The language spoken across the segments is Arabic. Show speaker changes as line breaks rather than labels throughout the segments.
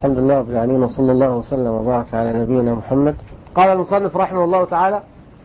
الحمد لله رب العالمين، وصلى الله وسلم وبارك على نبينا محمد. قال المصنف رحمه الله تعالى: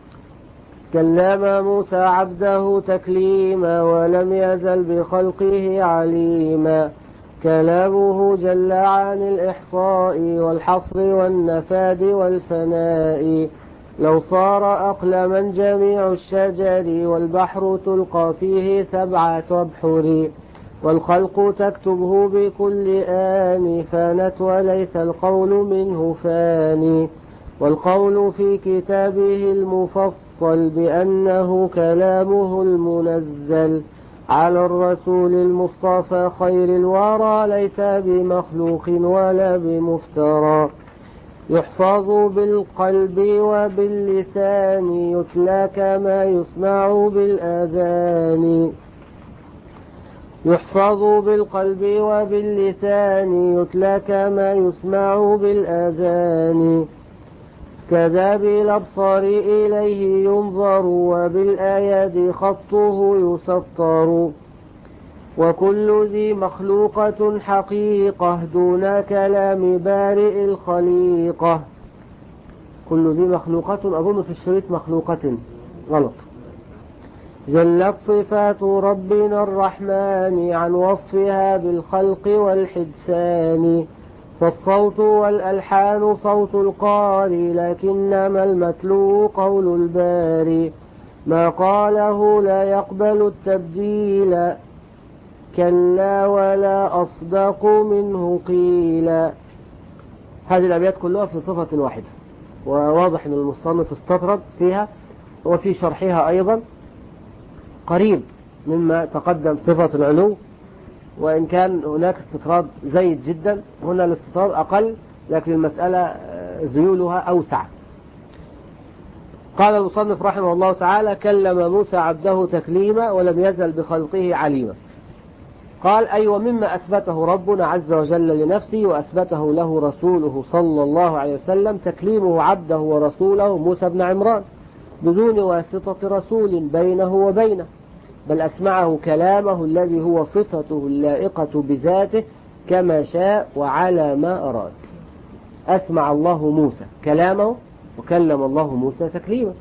كلم موسى عبده تكليما ولم يزل بخلقه عليما. كلامه جل عن الإحصاء والحصر والنفاد والفناء. لو صار أقلما جميع الشجر والبحر تلقى فيه 7 أبحر. والخلق تكتبه بكل آن فانت وليس القول منه فاني. والقول في كتابه المفصل بأنه كلامه المنزل على الرسول المصطفى خير الورى ليس بمخلوق ولا بمفترى. يحفظ بالقلب وباللسان يتلى كما يسمع بالآذان. يحفظ بالقلب وباللسان يتلى كما يسمع بالآذان. كذا بالأبصار إليه ينظر وبالآيات خطه يسطر. وكل ذي مخلوقة حقيقة دون كلام بارئ الخليقة. كل ذي مخلوقة، أظن في الشريط مخلوقة غلط. جلت صفات ربنا الرحمن عن وصفها بالخلق والحدثان. فالصوت والألحان صوت القاري لكنما المتلو قول الباري. ما قاله لا يقبل التبديل كلا ولا أصدق منه قيلا. هذه الأبيات كلها في صفة واحدة، وواضح أن المصنف استطرد فيها وفي شرحها أيضا قريب مما تقدم صفة العلو، وإن كان هناك استطراد زيد جدا، هنا الاستطراد أقل لكن المسألة ذيولها أوسع. قال المصنف رحمه الله تعالى: كلم موسى عبده تكليما ولم يزل بخلقه عليما. قال: أي ومما أثبته ربنا عز وجل لنفسه وأثبته له رسوله صلى الله عليه وسلم تكليمه عبده ورسوله موسى بن عمران بدون واسطة رسول بينه وبينه، بل أسمعه كلامه الذي هو صفته اللائقة بذاته كما شاء وعلى ما أراد. أسمع الله موسى كلامه وكلم الله موسى تكليما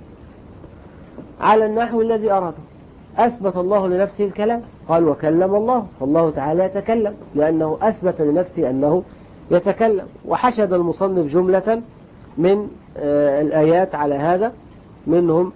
على النحو الذي أراده. أثبت الله لنفسه الكلام، قال وكلم الله، فالله تعالى يتكلم لأنه أثبت لنفسه أنه يتكلم. وحشد المصنف جملة من الآيات على هذا، منهم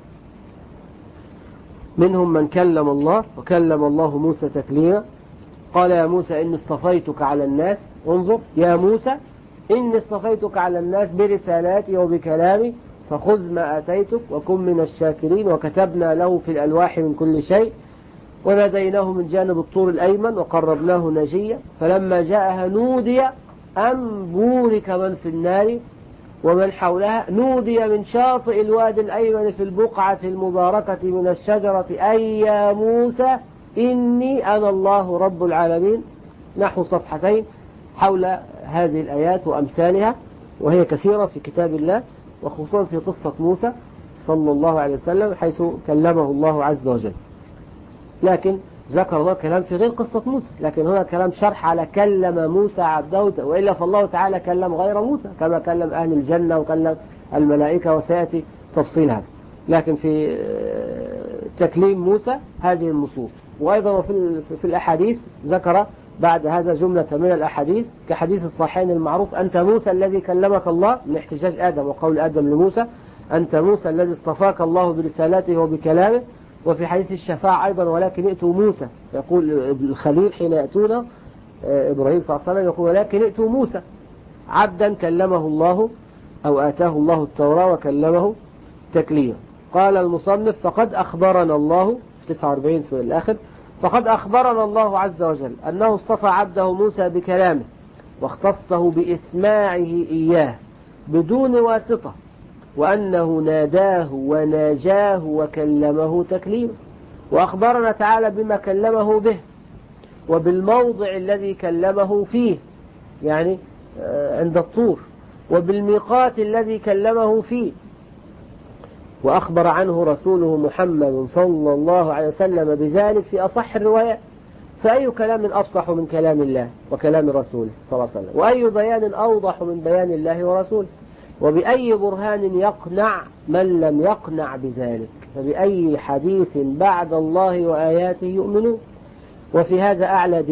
من كلم الله وكلم الله موسى تكليما. قال: يا موسى إني اصطفيتك على الناس. انظر، يا موسى إني اصطفيتك على الناس برسالاتي وبكلامي فخذ ما آتيتك وكن من الشاكرين. وكتبنا له في الألواح من كل شيء وناديناه من جانب الطور الأيمن وقربناه نجيا. فلما جاءها نودي أن بورك من في النار ومن حولها، نودي من شاطئ الوادي الأيمن في البقعة المباركة من الشجرة أي يا موسى إني أنا الله رب العالمين. نحو صفحتين حول هذه الآيات وأمثالها، وهي كثيرة في كتاب الله، وخصوصا في قصة موسى صلى الله عليه وسلم حيث كلمه الله عز وجل. لكن ذكر الله كلام في غير قصة موسى، لكن هنا كلام شرح على كلم موسى عبده، وإلا فالله تعالى كلم غير موسى كما كلم أهل الجنة وكلم الملائكة، وسيأتي تفصيل هذا. لكن في تكليم موسى هذه النصوص. وأيضا في الأحاديث ذكر بعد هذا جملة من الأحاديث كحديث الصحيحين المعروف: أنت موسى الذي كلمك الله، من احتجاج آدم وقول آدم لموسى: أنت موسى الذي اصطفاك الله برسالته وبكلامه. وفي حديث الشفاعة أيضا: ولكن ائتوا موسى، يقول الخليل حين يأتونه إبراهيم صلى الله عليه وسلم يقول: ولكن ائتوا موسى عبدا كلمه الله أو آتاه الله التوراة وكلمه تكليما. قال المصنف: فقد أخبرنا الله 49 في الآخر: فقد أخبرنا الله عز وجل أنه اصطفى عبده موسى بكلامه واختصه بإسماعه إياه بدون واسطة، وأنه ناداه وناجاه وكلمه تكليما. وأخبرنا تعالى بما كلمه به وبالموضع الذي كلمه فيه، يعني عند الطور، وبالميقات الذي كلمه فيه. وأخبر عنه رسوله محمد صلى الله عليه وسلم بذلك في أصح الروايات. فأي كلام أفصح من كلام الله وكلام رسوله صلى الله عليه وسلم، وأي بيان أوضح من بيان الله ورسوله، وبأي برهان يقنع من لم يقنع بذلك، فبأي حديث بعد الله وآياته يؤمنون. وفي هذا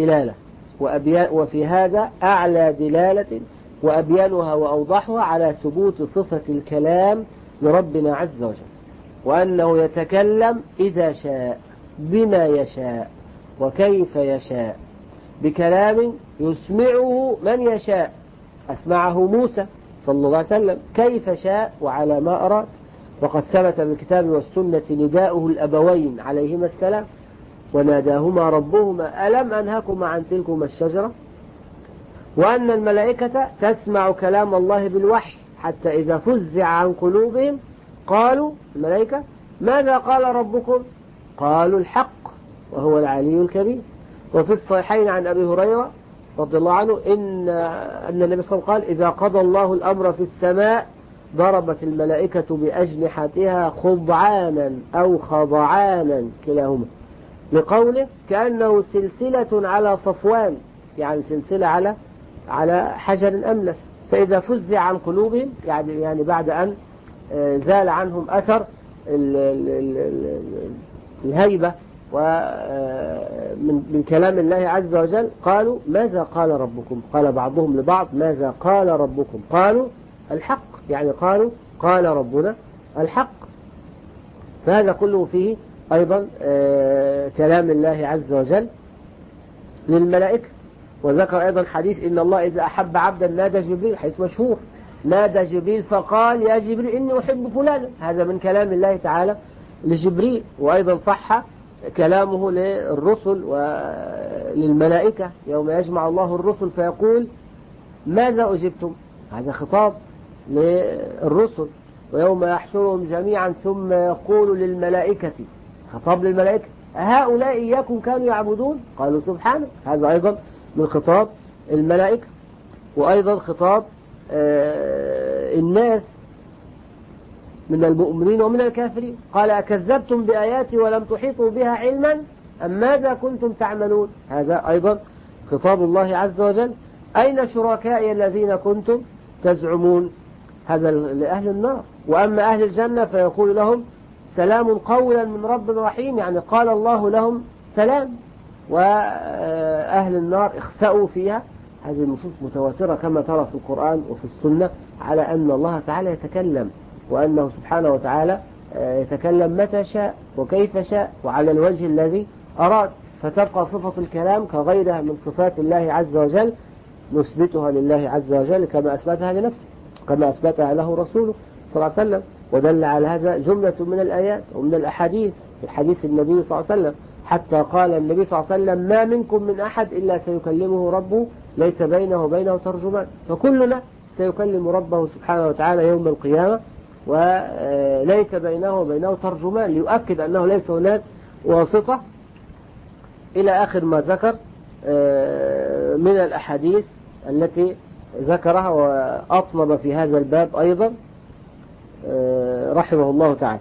أعلى دلالة وأبيانها وأوضحها على ثبوت صفة الكلام لربنا عز وجل، وأنه يتكلم إذا شاء بما يشاء وكيف يشاء بكلام يسمعه من يشاء. أسمعه موسى صلى الله عليه وسلم كيف شاء وعلى ما أراد، وقد ثبت بالكتاب والسنة نداؤه الأبوين عليهما السلام، وناداهما ربهما ألم أنهكما عن تلكما الشجرة، وأن الملائكة تسمع كلام الله بالوحي حتى إذا فزع عن قلوبهم قالوا الملائكة ماذا قال ربكم؟ قالوا الحق وهو العلي الكبير. وفي الصحيحين عن أبي هريرة رضي الله عنه أن النبي صلى الله عليه وسلم قال إذا قضى الله الأمر في السماء ضربت الملائكة بأجنحتها خضعانا أو خضعانا كلاهما، لقوله كأنه سلسلة على صفوان، يعني سلسلة على حجر أملس. فإذا فزع عن قلوبهم يعني بعد أن زال عنهم أثر الهيبة من كلام الله عز وجل قالوا ماذا قال ربكم؟ قال بعضهم لبعض ماذا قال ربكم؟ قالوا الحق، يعني قالوا قال ربنا الحق. فهذا كله فيه أيضا كلام الله عز وجل للملائكة. وذكر أيضا حديث إن الله إذا أحب عبدا نادى جبريل، حديث مشهور، نادى جبريل فقال يا جبريل إني أحب فلانا، هذا من كلام الله تعالى لجبريل. وأيضا صح كلامه للرسل وللملائكة يوم يجمع الله الرسل فيقول ماذا أجبتم؟ هذا خطاب للرسل. ويوم يحشرهم جميعا ثم يقول للملائكة، خطاب للملائكة، هؤلاء إياكم كانوا يعبدون؟ قالوا سبحانه، هذا أيضا من خطاب الملائكة. وأيضا خطاب الناس من المؤمنين ومن الكافرين، قال أكذبتم بآياتي ولم تحيطوا بها علما أم ماذا كنتم تعملون؟ هذا أيضا خطاب الله عز وجل، أين شركائي الذين كنتم تزعمون؟ هذا لأهل النار. وأما أهل الجنة فيقول لهم سلام قولا من رب رحيم، يعني قال الله لهم سلام. وأهل النار اخسأوا فيها. هذه النصوص متواترة كما ترى في القرآن وفي السنة على أن الله تعالى يتكلم، وأنه سبحانه وتعالى يتكلم متى شاء وكيف شاء وعلى الوجه الذي أراد. فتبقى صفة الكلام كغيرها من صفات الله عز وجل نثبتها لله عز وجل كما أثبتها لنفسه، كما أثبتها له رسوله صلى الله عليه وسلم. ودل على هذا جملة من الآيات ومن الأحاديث، في حديث النبي صلى الله عليه وسلم حتى قال النبي صلى الله عليه وسلم ما منكم من أحد إلا سيكلمه ربه ليس بينه وبينه ترجمان، فكلنا سيكلم ربه سبحانه وتعالى يوم القيامة وليس بينه وبينه ترجمان، ليؤكد أنه ليس هناك واسطة إلى آخر ما ذكر من الأحاديث التي ذكرها وأطلب في هذا الباب أيضا رحمه الله تعالى.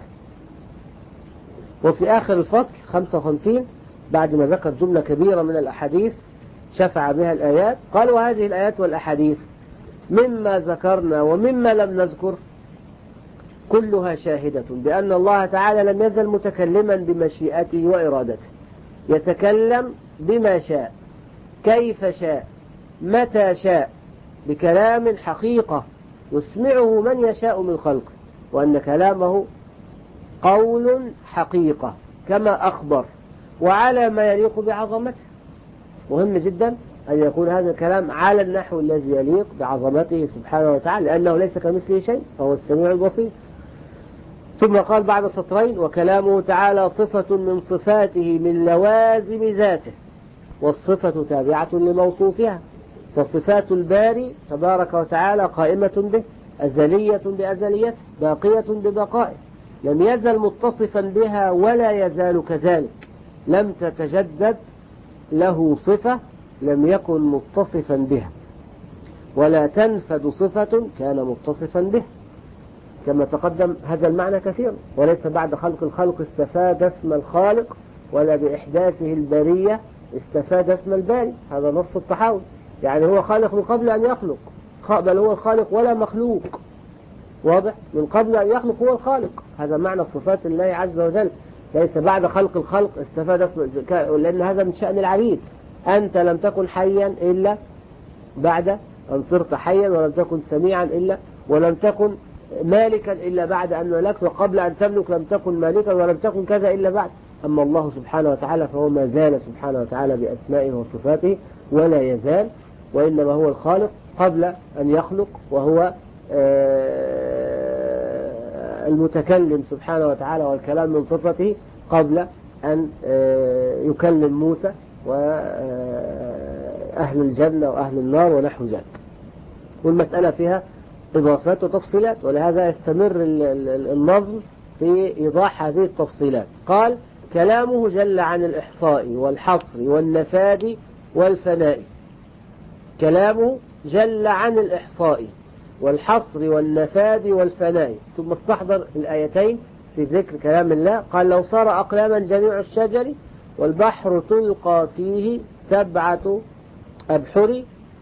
وفي آخر الفصل 55 بعد ما ذكر جملة كبيرة من الأحاديث شفع بها الآيات قال وهذه الآيات والأحاديث مما ذكرنا ومما لم نذكر كلها شاهدة بأن الله تعالى لم يزل متكلما بمشيئته وإرادته، يتكلم بما شاء كيف شاء متى شاء بكلام حقيقة يسمعه من يشاء من خلقه، وأن كلامه قول حقيقة كما أخبر وعلى ما يليق بعظمته. مهم جدا أن يكون هذا الكلام على النحو الذي يليق بعظمته سبحانه وتعالى، لأنه ليس كمثله شيء فهو السميع البصير. ثم قال بعد سطرين وكلامه تعالى صفة من صفاته من لوازم ذاته، والصفة تابعة لموصوفها، فصفات الباري تبارك وتعالى قائمة به، أزلية بأزليته، باقية ببقائه، لم يزل متصفا بها ولا يزال كذلك، لم تتجدد له صفة لم يكن متصفا بها، ولا تنفد صفة كان متصفا به، كما تقدم هذا المعنى كثيرا. وليس بعد خلق الخلق استفاد اسم الخالق ولا بإحداثه البرية استفاد اسم الباري، هذا نص التحاول. يعني هو خالق من قبل أن يخلق، بل هو الخالق ولا مخلوق. واضح؟ من قبل أن يخلق هو الخالق، هذا معنى صفات الله عز وجل. ليس بعد خلق الخلق استفاد اسم، لأن هذا من شأن العبيد. أنت لم تكن حيا إلا بعد أن صرت حيا، ولم تكن سميعا إلا، ولم تكن مالكا إلا بعد أن ملكت، وقبل أن تملك لم تكن مالكا، ولم تكن كذا إلا بعد. أما الله سبحانه وتعالى فهو ما زال سبحانه وتعالى بأسمائه وصفاته ولا يزال، وإنما هو الخالق قبل أن يخلق، وهو المتكلم سبحانه وتعالى، والكلام من صفته قبل أن يكلم موسى وأهل الجنة وأهل النار ونحو ذلك. والمسألة فيها إضافات وتفصيلات، ولهذا يستمر النظم في إيضاح هذه التفصيلات. قال: كلامه جل عن الإحصاء والحصر والنفاد والفناء. كلامه جل عن الإحصاء والحصر والنفاد والفناء. ثم استحضر الآيتين في ذكر كلام الله. قال: لو صار أقلاما جميع الشجر والبحر تلقى فيه 7 أبحر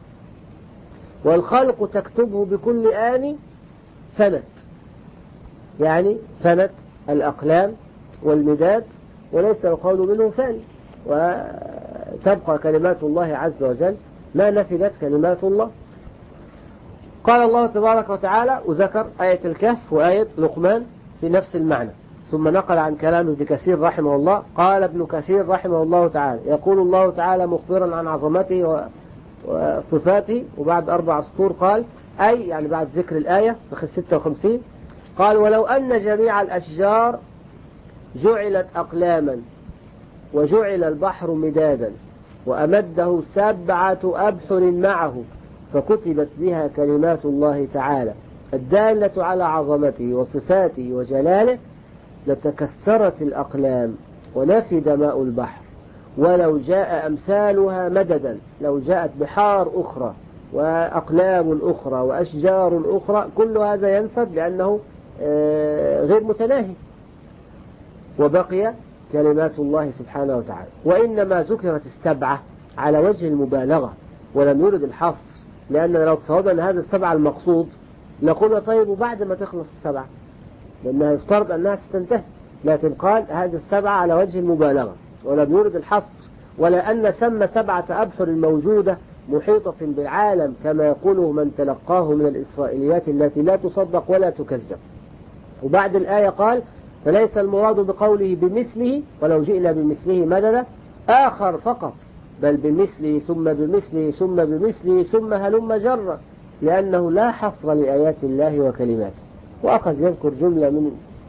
والخلق تكتبه بكل آن فنت. يعني فنت الأقلام والمداد، وليس القول منه فاني، وتبقى كلمات الله عز وجل ما نفدت كلمات الله. قال الله تبارك وتعالى، وذكر آية الكهف وآية لقمان في نفس المعنى، ثم نقل عن كلام ابن كثير رحمه الله. قال ابن كثير رحمه الله تعالى: يقول الله تعالى مخبرا عن عظمته وصفاته، وبعد 4 سطور قال أي، يعني بعد ذكر الآية في 56، قال: ولو أن جميع الأشجار جعلت أقلاما وجعل البحر مدادا وأمده 7 أبحر معه فكتبت بها كلمات الله تعالى الدالة على عظمته وصفاته وجلاله، لتكسرت الأقلام ونفد ماء البحر، ولو جاء أمثالها مددا، لو جاءت بحار أخرى وأقلام أخرى وأشجار أخرى، كل هذا ينفد لأنه غير متناهي، وبقي كلمات الله سبحانه وتعالى. وإنما ذكرت 7 على وجه المبالغة ولم يرد الحصر، لأننا لو تصورنا أن هذا 7 المقصود لقلنا طيب وبعد ما تخلص 7، لأنها يفترض أنها ستنتهي، لكن قال هذه 7 على وجه المبالغة ولم يرد الحصر، ولا أن سمى 7 أبحر الموجودة محيطة بالعالم كما يقوله من تلقاه من الإسرائيليات التي لا تصدق ولا تكذب. وبعد الآية قال: فليس المراد بقوله بمثله ولو جئنا بمثله مددا آخر فقط، بل بمثله ثم بمثله ثم بمثله ثم هلم جرا، لأنه لا حصر لآيات الله وكلماته. وأخذ يذكر جملة من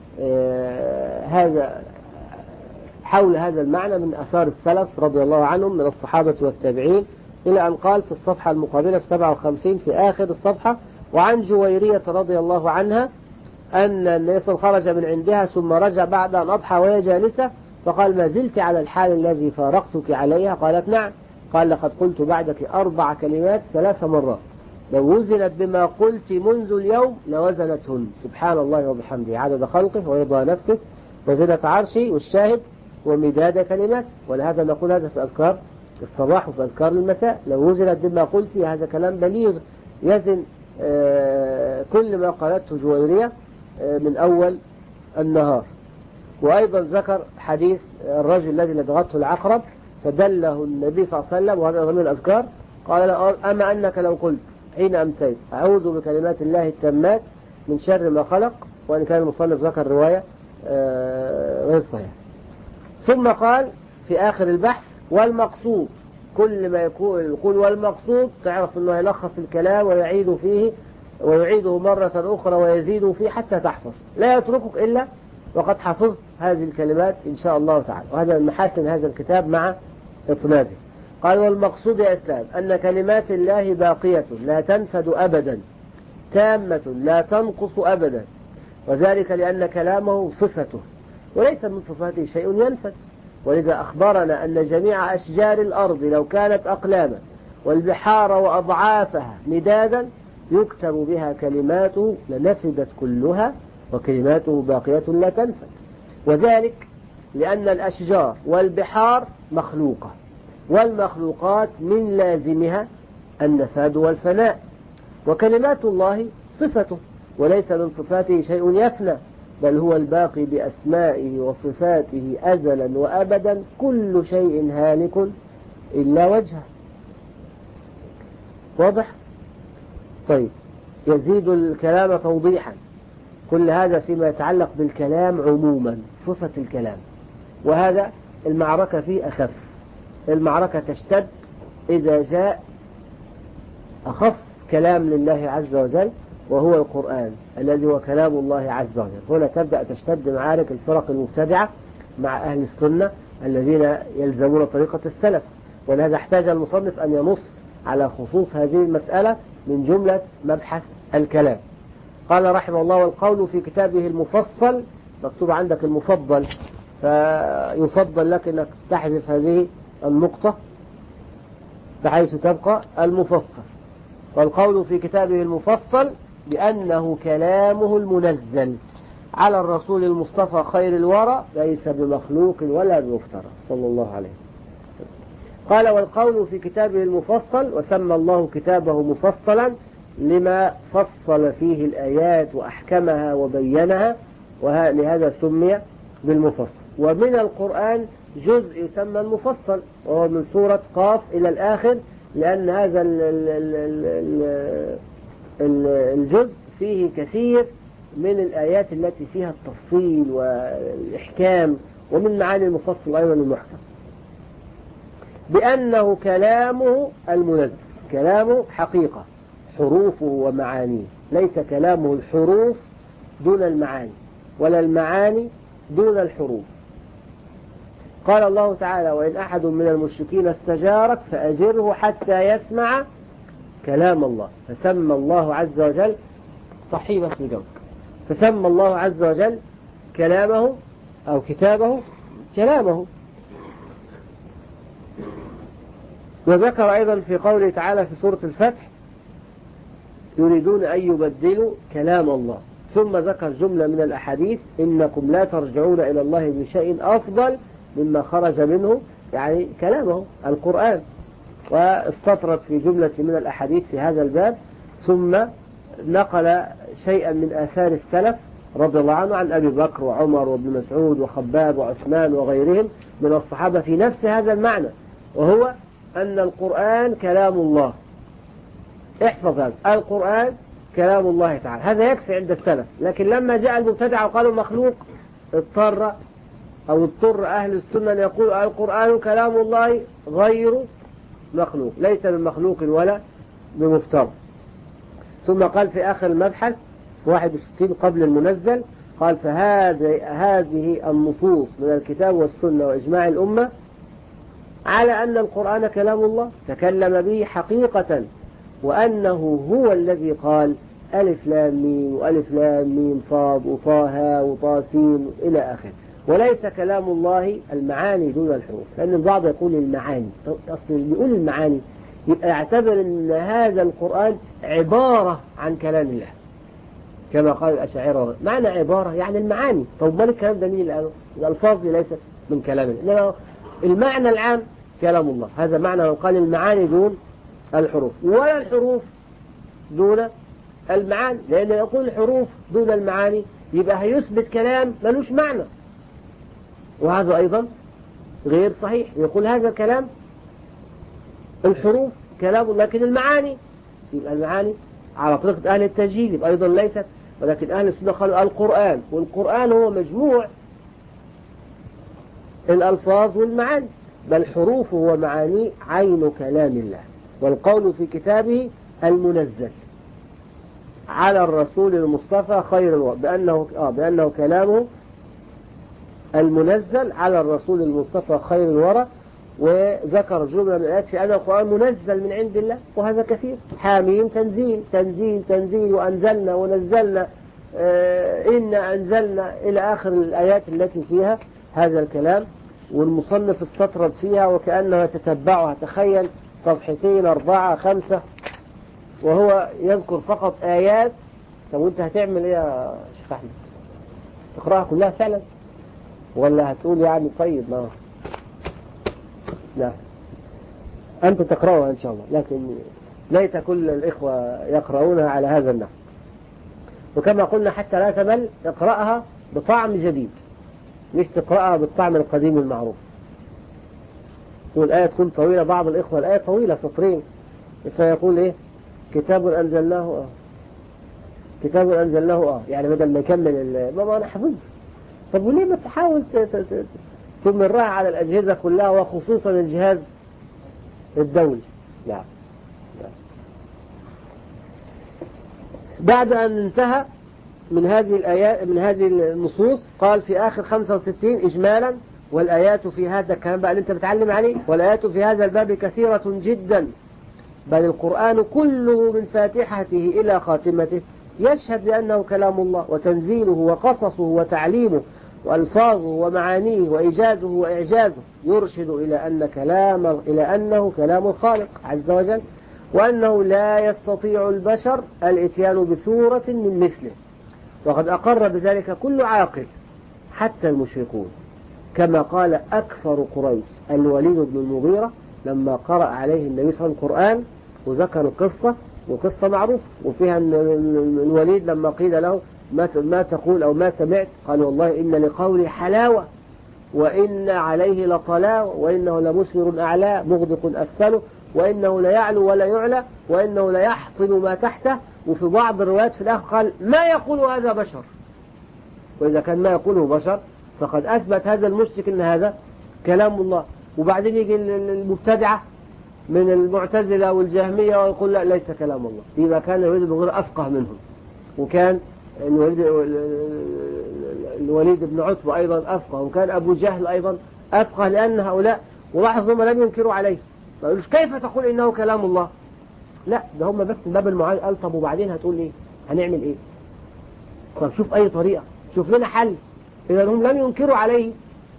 هذا حول هذا المعنى من أثار السلف رضي الله عنهم من الصحابة والتابعين، إلى أن قال في الصفحة المقابلة في 57 في آخر الصفحة: وعن جويرية رضي الله عنها أن النبي صلى الله عليه وسلم خرج من عندها ثم رجع بعد أن أضحى وهي جالسة، فقال: ما زلت على الحال الذي فارقتك عليها؟ قالت: نعم. قال: لقد قلت بعدك 4 كلمات 3 مرات، لو وزنت بما قلت منذ اليوم لوزنتهن، سبحان الله وبحمده عدد خلقه ورضا نفسه وزنة عرشه، والشاهد ومداد كلماته. ولهذا نقول هذا في أذكار الصباح وفي أذكار المساء: لو وزنت بما قلت، هذا كلام بليغ يزن كل ما قالته جويرية من أول النهار. وأيضا ذكر حديث الرجل الذي لدغته العقرب فدله النبي صلى الله عليه وسلم، وهذا من الأذكار، قال: أما أنك لو قلت حين أمسيت أعوذ بكلمات الله التامات من شر ما خلق، وأن كان المصنف ذكر رواية غير صحيح. ثم قال في آخر البحث: والمقصود، كل ما يقول والمقصود تعرف أنه يلخص الكلام ويعيد فيه ويعيده مرة أخرى ويزيد فيه حتى تحفظ، لا يتركك إلا وقد حفظت هذه الكلمات إن شاء الله تعالى. وهذا من محاسن هذا الكتاب مع إطنابه. قال: والمقصود يا إسلام أن كلمات الله باقية لا تنفد أبدا، تامة لا تنقص أبدا، وذلك لأن كلامه صفته وليس من صفاته شيء ينفد. ولذا أخبرنا أن جميع أشجار الأرض لو كانت أقلاما والبحار وأضعافها مدادا يكتب بها كلماته لنفدت كلها، وكلماته باقية لا تنفد. وذلك لأن الأشجار والبحار مخلوقة، والمخلوقات من لازمها النفاد والفناء، وكلمات الله صفته، وليس من صفاته شيء يفنى، بل هو الباقي بأسمائه وصفاته أزلا وأبدا، كل شيء هالك إلا وجهه. واضح؟ طيب، يزيد الكلام توضيحا. كل هذا فيما يتعلق بالكلام عموما، صفة الكلام، وهذا المعركة فيه أخف. المعركة تشتد إذا جاء أخص كلام لله عز وجل وهو القرآن الذي هو كلام الله عز وجل. هنا تبدأ تشتد معارك الفرق المبتدعة مع أهل السنة الذين يلزمون طريقة السلف، ولهذا احتاج المصنف أن ينص على خصوص هذه المسألة من جملة مبحث الكلام. قال رحمه الله: والقول في كتابه المفصل، مكتوب عندك المفضل، فيفضل لك أنك تحذف هذه النقطة بحيث تبقى المفصل. والقول في كتابه المفصل بأنه كلامه المنزل على الرسول المصطفى خير الورى، ليس بمخلوق ولا بمفترى صلى الله عليه وسلم. قال: والقول في كتابه المفصل، وسمى الله كتابه مفصلا لما فصل فيه الآيات وأحكمها وبينها، ولهذا سمي بالمفصل. ومن القرآن جزء يسمى المفصل، وهو من سورة قاف إلى الآخر، لأن هذا الجزء فيه كثير من الآيات التي فيها التفصيل والإحكام، ومن معاني المفصل أيضا المحكم. بأنه كلامه المنزل، كلامه حقيقة، حروفه ومعانيه، ليس كلامه الحروف دون المعاني، ولا المعاني دون الحروف. قال الله تعالى: وإن أحد من المشركين استجارك فأجره حتى يسمع كلام الله. فسمى الله عز وجل صحيبة الجو، فسمى الله عز وجل كلامه أو كتابه كلامه. وذكر أيضا في قوله تعالى في سورة الفتح: يريدون أن يبدلوا كلام الله. ثم ذكر جملة من الأحاديث: إنكم لا ترجعون إلى الله بشيء أفضل مما خرج منه، يعني كلامه القرآن. واستطرد في جملة من الأحاديث في هذا الباب، ثم نقل شيئا من آثار السلف رضي الله عنه عن أبي بكر وعمر وابن مسعود وخباب وعثمان وغيرهم من الصحابة في نفس هذا المعنى، وهو أن القرآن كلام الله. احفظ هذا، القرآن كلام الله تعالى، هذا يكفي عند السلف. لكن لما جاء المبتدع وقالوا مخلوق، اضطر أهل السنة أن يقولوا القرآن كلام الله غير مخلوق، ليس بمخلوق ولا بمفترض. ثم قال في آخر المبحث في 61 قبل المنزل، قال: فهذه النصوص من الكتاب والسنة وإجماع الأمة على أن القرآن كلام الله تكلم به حقيقة، وأنه هو الذي قال ألف لام ميم وألف لام ميم صاد وطه وطاسين إلى آخره، وليس كلام الله المعاني دون الحروف. لأن البعض يقول المعاني، أصلا يقول المعاني يبقى يعتبر أن هذا القرآن عبارة عن كلام الله، كما قال الأشاعرة. معنى عبارة يعني المعاني. طب ما الكلام ده مين اللي قاله؟ الألفاظ ليست من كلام الله، إنما المعنى العام كلام الله. هذا معنى من قال المعاني دون الحروف، ولا الحروف دون المعاني، لأن يقول الحروف دون المعاني يبقى هيثبت كلام ملوش معنى، وهذا أيضا غير صحيح. يقول هذا الكلام الحروف كلام، لكن المعاني، يبقى المعاني على طريقة أهل التجهيل يبقى أيضا ليست. ولكن أهل السنة قالوا القرآن، والقرآن هو مجموع الألفاظ والمعاني، بل حروفه ومعانيه عين كلام الله. والقول في كتابه المنزل على الرسول المصطفى خير الورى، بأنه كلامه المنزل على الرسول المصطفى خير الورى. وذكر جملة من الآيات في أن القرآن منزل من عند الله، وهذا كثير. حاميم تنزيل تنزيل تنزيل، وأنزلنا ونزلنا، إنا أنزلنا إلى آخر الآيات التي فيها هذا الكلام. والمصنف استطرد فيها وكأنه يتتبعها. تخيل صفحتين 4 5 وهو يذكر فقط آيات. طب وانت هتعمل ايه يا شيخ أحمد؟ تقرأها كلها فعلا ولا هتقول يعني طيب؟ لا، أنت تقرأها إن شاء الله، لكن ليت كل الإخوة يقرؤونها على هذا النحو. وكما قلنا حتى لا تمل اقرأها بطعم جديد، مش تقرأها بالطعم القديم المعروف. والآية تكون طويلة، بعض الإخوة الآية طويلة سطرين، فيقول إيه كتاب أنزلناه كتاب أنزلناه يعني بدل ما يكمل ما أنا حفظت. طب وليه ما تحاول تمرها على الأجهزة كلها وخصوصا الجهاز الدولي؟ لا. بعد أن انتهى من هذه الآيات من هذه النصوص قال في آخر 65 إجمالا: والآيات في هذا الكلام بقى اللي أنت بتعلم عليه، والآيات في هذا الباب كثيرة جدا، بل القرآن كله من فاتحته إلى خاتمته يشهد بأنه كلام الله وتنزيله وقصصه وتعليمه وألفاظه ومعانيه وإيجازه وإعجازه، يرشد إلى أنه كلام الخالق عز وجل، وأنه لا يستطيع البشر الإتيان بسورة من مثله. وقد أقر بذلك كل عاقل حتى المشركون، كما قال أكثر قريش الوليد بن المغيرة لما قرأ عليه النبي صلى الله عليه وسلم القرآن وذكر القصة، وقصة معروف وفيها أن الوليد لما قيل له ما تقول أو ما سمعت، قال والله إن لقولي حلاوة وإن عليه لطلاوة وإنه لمثمر أعلى مغدق أسفله وإنه لا يعلو ولا يعلى وإنه لا يحطم ما تحته. وفي بعض الروايات في الآخر قال ما يقول هذا بشر. وإذا كان ما يقوله بشر فقد أثبت هذا المشرك أن هذا كلام الله. وبعدين يجي المبتدعة من المعتزلة والجهمية ويقول لا ليس كلام الله. يبقى كان الوليد بن المغيرة أفقه منهم، وكان الوليد بن عتبة أيضا أفقه، وكان أبو جهل أيضا أفقه، لأن هؤلاء ولاحظوا ما لم ينكروا عليه. ما يقولوش كيف تقول إنه كلام الله؟ لا، ده هم بس باب المعايد. قال طب وبعدين هتقول إيه؟ هنعمل إيه؟ طب شوف أي طريقة، شوف لنا حل. إذا هم لم ينكروا عليه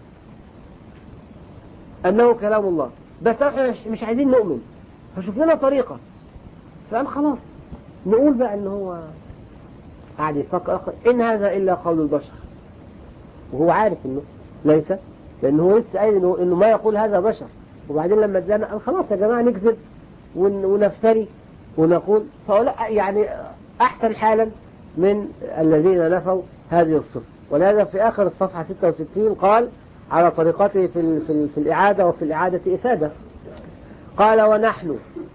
أنه كلام الله، بس احنا مش عايزين نؤمن، فشوف لنا طريقة. فقال خلاص نقول بقى ان هو قاعد يفكر اخر ان هذا الا قول البشر، وهو عارف انه ليس، لانه هو لسه قايل انه ما يقول هذا بشر. وبعدين لما اتزنق قال خلاص يا جماعة نكذب ونفتري ونقول، فهؤلاء يعني احسن حالا من الذين نفوا هذه الصفة. ولهذا في اخر الصفحة 66 قال على طريقته في الإعادة وفي الإعادة إفادة، قال ونحن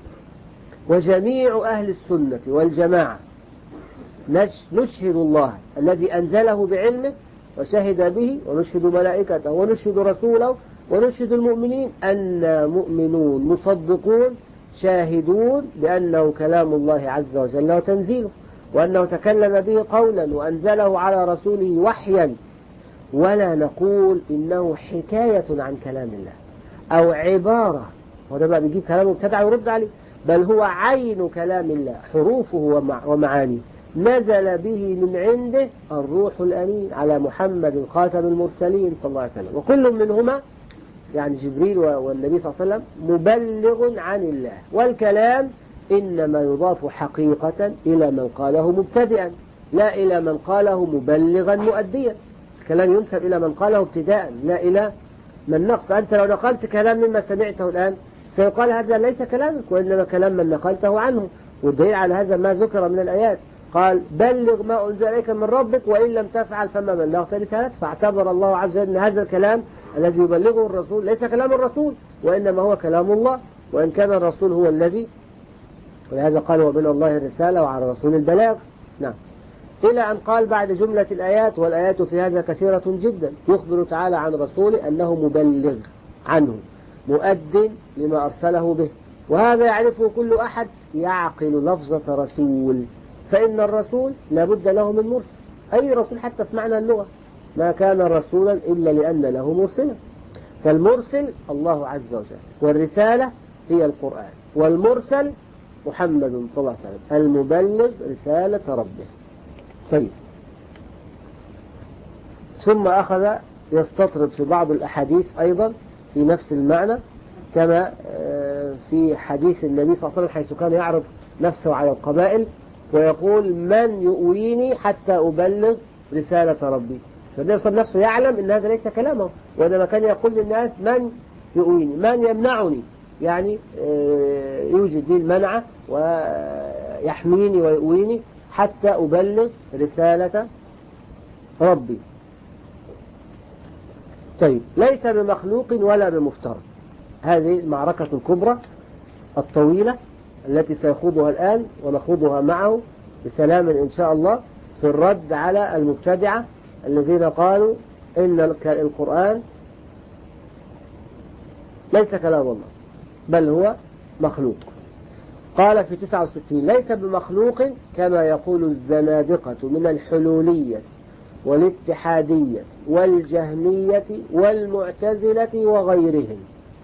وجميع أهل السنة والجماعة نشهد الله الذي أنزله بعلمه وشهد به، ونشهد ملائكته ونشهد رسوله ونشهد المؤمنين أن مؤمنون مصدقون شاهدون بأنه كلام الله عز وجل وتنزيله، وأنه تكلم به قولا وأنزله على رسوله وحيا، ولا نقول إنه حكاية عن كلام الله أو عبارة، وده بقى بيجيب كلامه مبتدع ويرد عليه، بل هو عين كلام الله حروفه ومعانيه، نزل به من عنده الروح الأمين على محمد خاتم المرسلين صلى الله عليه وسلم، وكل منهما يعني جبريل والنبي صلى الله عليه وسلم مبلغ عن الله. والكلام إنما يضاف حقيقة إلى من قاله مبتدئا لا إلى من قاله مبلغا مؤديا. الكلام ينسب إلى من قاله ابتداء لا إلى من نقل. فأنت لو نقلت كلام مما سمعته الآن سيقال هذا ليس كلامك وإنما كلام من نقلته عنه. والدليل على هذا ما ذكر من الآيات، قال بلغ ما أنزل إليك من ربك وإن لم تفعل فما بلغت رسالته. فاعتبر الله عز وجل أن هذا الكلام الذي يبلغه الرسول ليس كلام الرسول وإنما هو كلام الله، وإن كان الرسول هو الذي، ولهذا قال ومن الله الرسالة وعلى الرسول البلاغ. نعم. إلى أن قال بعد جملة الآيات والآيات في هذا كثيرة جدا، يخبر تعالى عن رسوله أنه مبلغ عنه مؤد لما أرسله به، وهذا يعرفه كل أحد يعقل لفظة رسول، فإن الرسول لابد له من مرسل. أي رسول حتى في معنى اللغة ما كان رسولا إلا لأن له مرسلا، فالمرسل الله عز وجل، والرسالة هي القرآن، والمرسل محمد صلى الله عليه وسلم المبلغ رسالة ربه. طيب، ثم أخذ يستطرد في بعض الأحاديث أيضا في نفس المعنى، كما في حديث النبي صلى الله عليه وسلم حيث كان يعرض نفسه على القبائل ويقول من يؤويني حتى أبلغ رسالة ربي. فالنبي صلى الله عليه وسلم نفسه يعلم أن هذا ليس كلامه، وإنما كان يقول للناس من يؤويني، من يمنعني يعني يوجد لي المنع ويحميني ويؤويني حتى أبلغ رسالة ربي. طيب، ليس بمخلوق ولا بمفترض. هذه المعركة الكبرى الطويلة التي سيخوضها الآن ونخوضها معه بسلام إن شاء الله في الرد على المبتدعة الذين قالوا إن القرآن ليس كلام الله بل هو مخلوق. قال في 69: ليس بمخلوق كما يقول الزنادقة من الحلولية والاتحادية والجهمية والمعتزلة وغيرهم.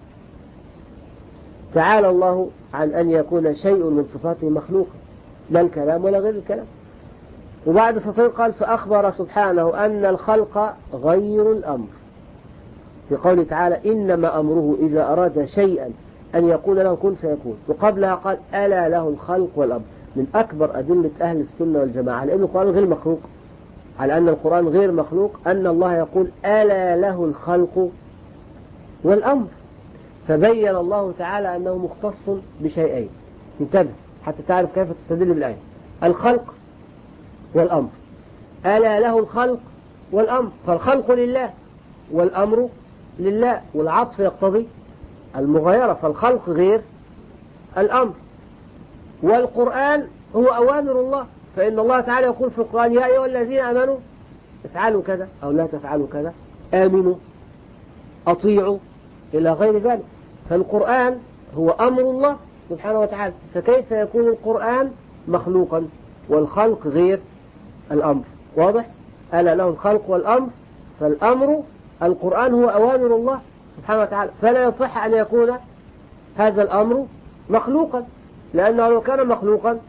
تعالى الله عن أن يكون شيء من صفاته مخلوقا، لا الكلام ولا غير الكلام. وبعد سطر قال: فأخبر سبحانه أن الخلق غير الأمر، في قوله تعالى: إنما أمره إذا أراد شيئا أن يقول له كن فيكون. وقبلها قال: ألا له الخلق والأمر. من أكبر أدلة أهل السنة والجماعة على أن القرآن غير مخلوق، على أن القرآن غير مخلوق، أن الله يقول: ألا له الخلق والأمر. فبين الله تعالى أنه مختص بشيئين. انتبه حتى تعرف كيف تستدل بالآية: الخلق والأمر. ألا له الخلق والأمر، فالخلق لله والأمر لله، والعطف يقتضي المغايرة، فالخلق غير الأمر. والقرآن هو أوامر الله، فإن الله تعالى يقول في القرآن: يا أيها الذين آمنوا افعلوا كذا أو لا تفعلوا كذا، آمنوا، أطيعوا، إلى غير ذلك. فالقرآن هو أمر الله سبحانه وتعالى، فكيف يكون القرآن مخلوقا والخلق غير الأمر؟ واضح؟ ألا له الخلق والأمر، فالأمر القرآن هو أوامر الله سبحانه وتعالى، فلا يصح أن يكون هذا الأمر مخلوقا، لأنه لو كان مخلوقا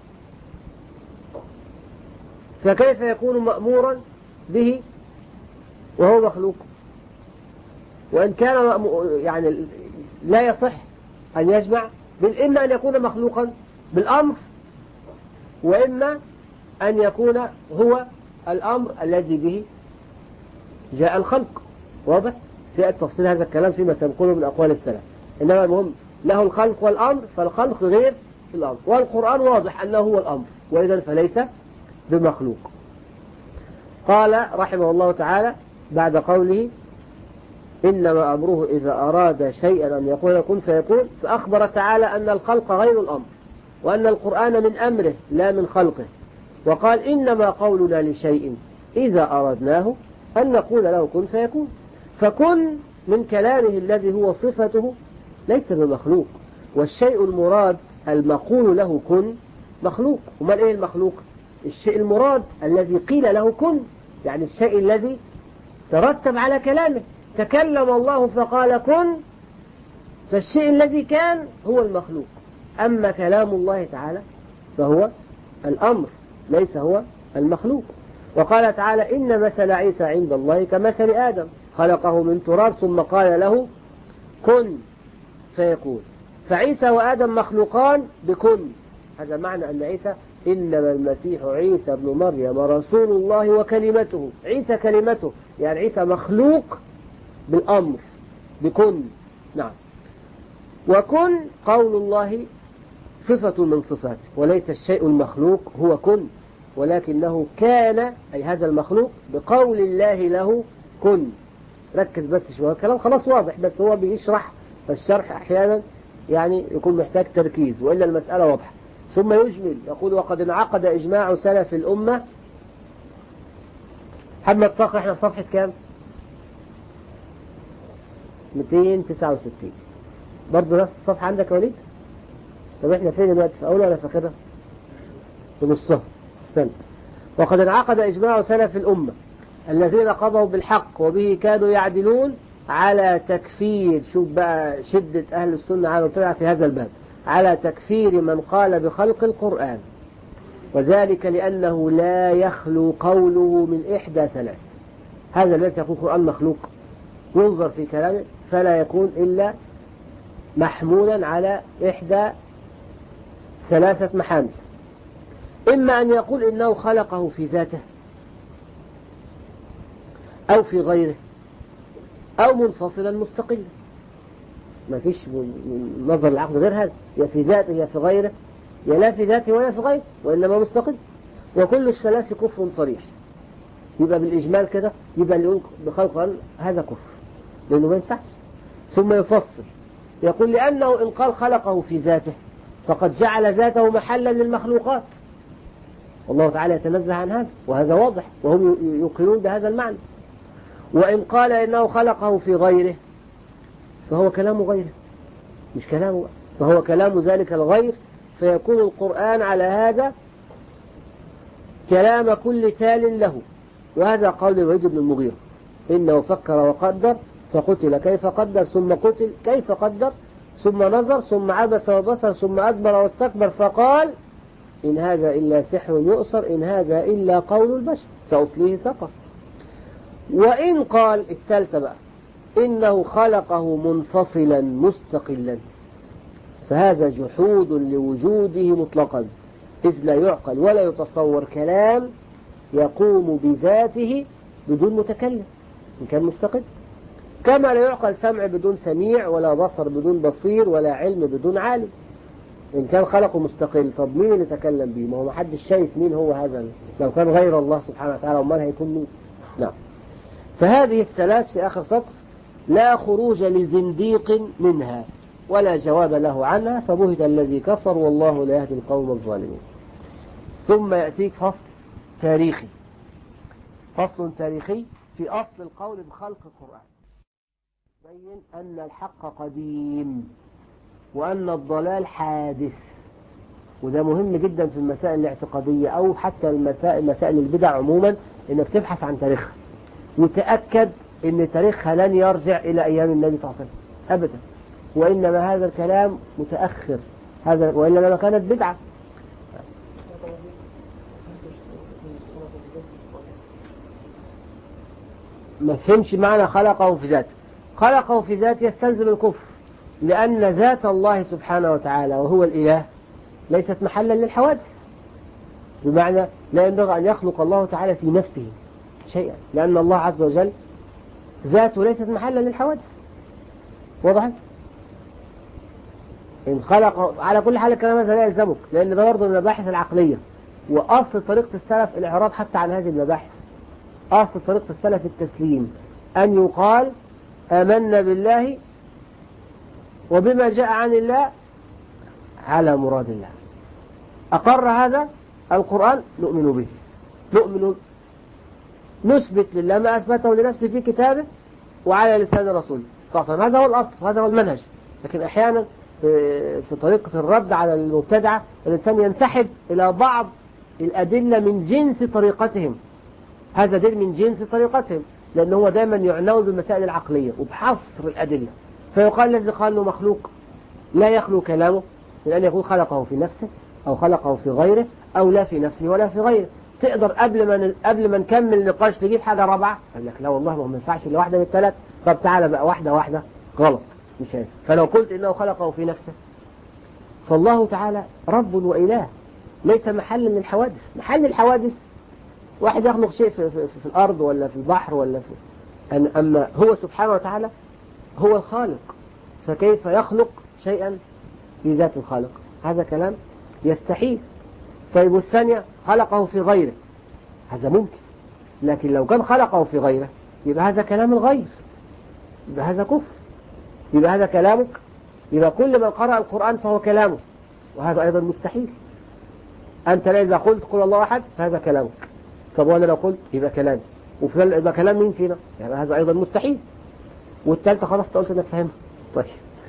فكيف يكون مأمورا به وهو مخلوق؟ وإن كان يعني لا يصح أن يجمع، بل إما أن يكون مخلوقا بالأمر، وإما أن يكون هو الأمر الذي به جاء الخلق. واضح؟ سيأتي تفصيل هذا الكلام فيما سنقوله من أقوال السلف. إنما المهم له الخلق والأمر، فالخلق غير الأمر، والقرآن واضح أنه هو الأمر، وإذا فليس بمخلوق. قال رحمه الله تعالى بعد قوله: إنما أمره إذا أراد شيئا أن يقول كن فيكون، فأخبر تعالى أن الخلق غير الأمر، وأن القرآن من أمره لا من خلقه. وقال: إنما قولنا لشيء إذا أردناه أن نقول له كن فيكون. فكن من كلامه الذي هو صفته ليس بمخلوق، والشيء المراد المقول له كن مخلوق. وما إيه المخلوق؟ الشيء المراد الذي قيل له كن، يعني الشيء الذي ترتب على كلامه. تكلم الله فقال كن، فالشيء الذي كان هو المخلوق. أما كلام الله تعالى فهو الأمر، ليس هو المخلوق. وقال تعالى: إن مثل عيسى عند الله كمثل آدم، خلقه من تراب ثم قال له كن فيكون. فعيسى وآدم مخلوقان بكن. هذا معنى أن عيسى إنما المسيح عيسى ابن مريم رسول الله وكلمته. عيسى كلمته، يعني عيسى مخلوق بالأمر بكن. نعم. وكن قول الله صفة من صفاته، وليس الشيء المخلوق هو كن، ولكنه كان، أي هذا المخلوق، بقول الله له كن. ركز بس شوية، الكلام خلاص واضح، بس هو بيشرح، فالشرح أحيانا يعني يكون محتاج تركيز، وإلا المسألة واضحة. ثم يجمل يقول: وقد انعقد إجماع سلف الأمة. محمد صقر، احنا صفحة كام؟ 269. برضه نفس الصفحة عندك يا وليد؟ طب احنا فين دلوقتي، في أولى ولا في آخرها؟ في نصها. أحسنت. وقد انعقد إجماع سلف الأمة الذين قضوا بالحق وبه كانوا يعدلون على تكفير، شوف بقى شدة أهل السنة على الطلع في هذا الباب، على تكفير من قال بخلق القرآن، وذلك لأنه لا يخلو قوله من إحدى ثلاث. هذا الذي يقول القرآن مخلوق ينظر في كلامه فلا يكون إلا محمولا على إحدى ثلاثة محامل: إما أن يقول إنه خلقه في ذاته أو في غيره أو منفصلا مستقلا. ما فيش نظر العقل غير هذا، يا في ذاته يا في غيره، يا لا في ذاته ولا في غيره، وإنما مستقل. وكل الثلاث كفر صريح. يبقى بالإجمال كده يبقى اللي يقول بخلق هذا كفر، لأنه ما ينفعش. ثم يفصل يقول لأنه إن قال خلقه في ذاته فقد جعل ذاته محلا للمخلوقات، والله تعالى يتنزه عن هذا، وهذا واضح وهم يقرون بهذا المعنى. وإن قال إنه خلقه في غيره فهو كلام غيره، مش كلامه، فهو كلام ذلك الغير، فيكون القرآن على هذا كلام كل تال له. وهذا قول الوليد بن المغيرة: إنه فكر وقدر فقتل كيف قدر ثم قتل كيف قدر ثم نظر ثم عبس وبصر ثم أدبر واستكبر فقال إن هذا إلا سحر يؤثر إن هذا إلا قول البشر سأصليه سقر. وإن قال الثالثة بقى إنه خلقه منفصلا مستقلا فهذا جحود لوجوده مطلقا، إذ لا يعقل ولا يتصور كلام يقوم بذاته بدون متكلم إن كان مستقل، كما لا يعقل سمع بدون سميع ولا بصر بدون بصير ولا علم بدون عالم. إن كان خلقه مستقل طب مين اللي تكلم به؟ ما هو محدش شايف مين هو هذا، لو كان غير الله سبحانه وتعالى ومن هيكون مين؟ نعم. فهذه الثلاث في آخر سطر لا خروج لزنديق منها ولا جواب له عنها، فبهت الذي كفر والله لا يهدي القوم الظالمين. ثم يأتيك فصل تاريخي، فصل تاريخي في أصل القول بخلق القرآن، بين أن الحق قديم وأن الضلال حادث. وده مهم جدا في المسائل الاعتقادية أو حتى مسائل البدع عموما، إنك تبحث عن تاريخها وتأكد إن تاريخها لن يرجع إلى أيام النبي صلى الله عليه وسلم أبدا، وإنما هذا الكلام متأخر، هذا وإلا لما كانت بدعة. ما فهمش معنى خلقه في ذاته. خلقه في ذاته يستلزم الكفر، لأن ذات الله سبحانه وتعالى وهو الإله ليست محلا للحوادث، بمعنى لا ينبغي أن يخلق الله تعالى في نفسه شيئا، لأن الله عز وجل ذاته ليست محلا للحوادث. وضحت؟ إن خلق على كل حال الكلام هذا لا يلزمك، لأن ده برضه من المباحث العقلية، وأصل طريقة السلف الإعراض حتى عن هذه المباحث. أصل طريقة السلف التسليم، أن يقال آمنا بالله وبما جاء عن الله على مراد الله، أقر هذا القرآن نؤمن به، نؤمن نثبت لله ما أثبته لنفسه في كتابه وعلى لسان رسوله صلى الله عليه وسلم. هذا هو الأصل وهذا هو المنهج. لكن أحيانا في طريقة الرد على المبتدعة الإنسان ينسحب إلى بعض الأدلة من جنس طريقتهم، هذا دين من جنس طريقتهم، لأنه هو دائما يعنون بالمسائل العقلية وبحصر الأدلة، فيقال الذي قال له مخلوق لا يخلو كلامه من أن يكون خلقه في نفسه أو خلقه في غيره أو لا في نفسه ولا في غيره. تقدر قبل ما نكمل نقاش تجيب حاجة رابعة، قال لك لا والله ما ينفعش إلا واحدة من الثلاث، طب تعالى بقى واحدة غلط مش هيك. فلو قلت إنه خلقه في نفسه فالله تعالى رب وإله ليس محلا للحوادث. محل الحوادث واحد يخلق شيء في الأرض ولا في البحر ولا في أما هو سبحانه وتعالى هو الخالق، فكيف يخلق شيئا في ذات الخالق؟ هذا كلام يستحيل. طيب والثانية خلقه في غيره، هذا ممكن، لكن لو كان خلقه في غيره يبقى هذا كلام الغير، يبقى هذا كفر، يبقى هذا كلامك، يبقى كل من قرأ القرآن فهو كلامه، وهذا أيضا مستحيل. أنت لا إذا قلت قل الله أحد فهذا كلامك، طب وأنا لو قلت يبقى كلامي، يبقى كلام مين فينا؟ يعني هذا أيضا مستحيل. والثالثة خلاص قلت انك فهمها. طيب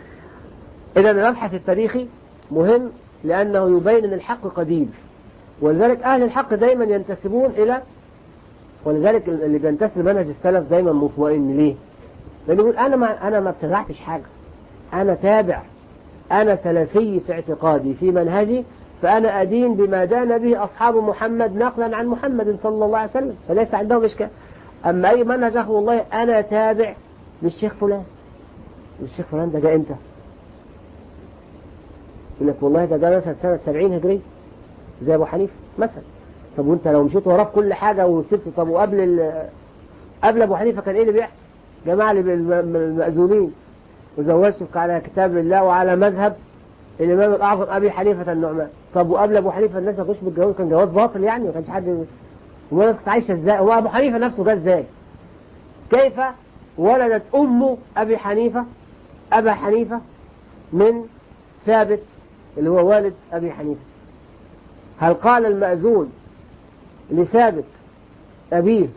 إذا المبحث التاريخي مهم لأنه يبين أن الحق قديم، ولذلك أهل الحق دايما ينتسبون إلى، ولذلك اللي بينتسب منهج السلف دايما مطمئن. ليه؟ لأنه يقول أنا ما ابتدعتش حاجة، أنا تابع، أنا سلفي في اعتقادي في منهجي، فأنا أدين بما دان به أصحاب محمد نقلا عن محمد صلى الله عليه وسلم، فليس عندهم إشكال. أما أي منهج أخي والله أنا تابع للشيخ فلان، والشيخ فلان ده جاء إمتى؟ يقول لك والله ده جاء مثلا سنة 70 هجرية زي أبو حنيفة مثلا. طب وأنت لو مشيت وراه في كل حاجة وسبت، طب وقبل أبو حنيفة كان إيه اللي بيحصل؟ جماعة المأذونين وزوجتك على كتاب الله وعلى مذهب الإمام الأعظم أبي حنيفة النعمان. طب وقبل أبو حنيفة الناس ما كانوش بيتجوزوا، كان جواز باطل يعني، ما كانش حد. والناس كانت عايشة ازاي؟ هو أبو حنيفة نفسه جه ازاي؟ كيف ولدت أم أبا حنيفة من ثابت اللي هو والد أبي حنيفة؟ هل قال المأذون لثابت أبيه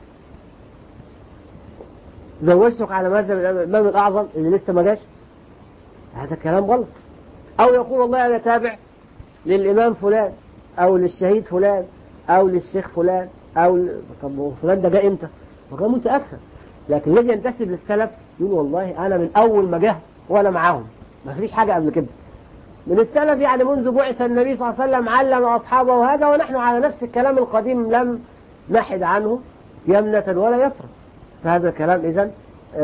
زوجتك على مذهب الإمام الأعظم اللي لسه ما جاش؟ هذا كلام غلط. أو يقول والله أنا تابع للإمام فلان أو للشهيد فلان أو للشيخ فلان طب فلان ده جاء إمتى؟ وجاء متأخر. لكن الذي ينتسب للسلف يقول والله أنا من أول ما جه وأنا معاهم، ما فيش حاجة قبل كده. من السلف يعني منذ بعث النبي صلى الله عليه وسلم علم أصحابه هذا، ونحن على نفس الكلام القديم لم نحد عنه يمنة ولا يسرا. فهذا الكلام إذن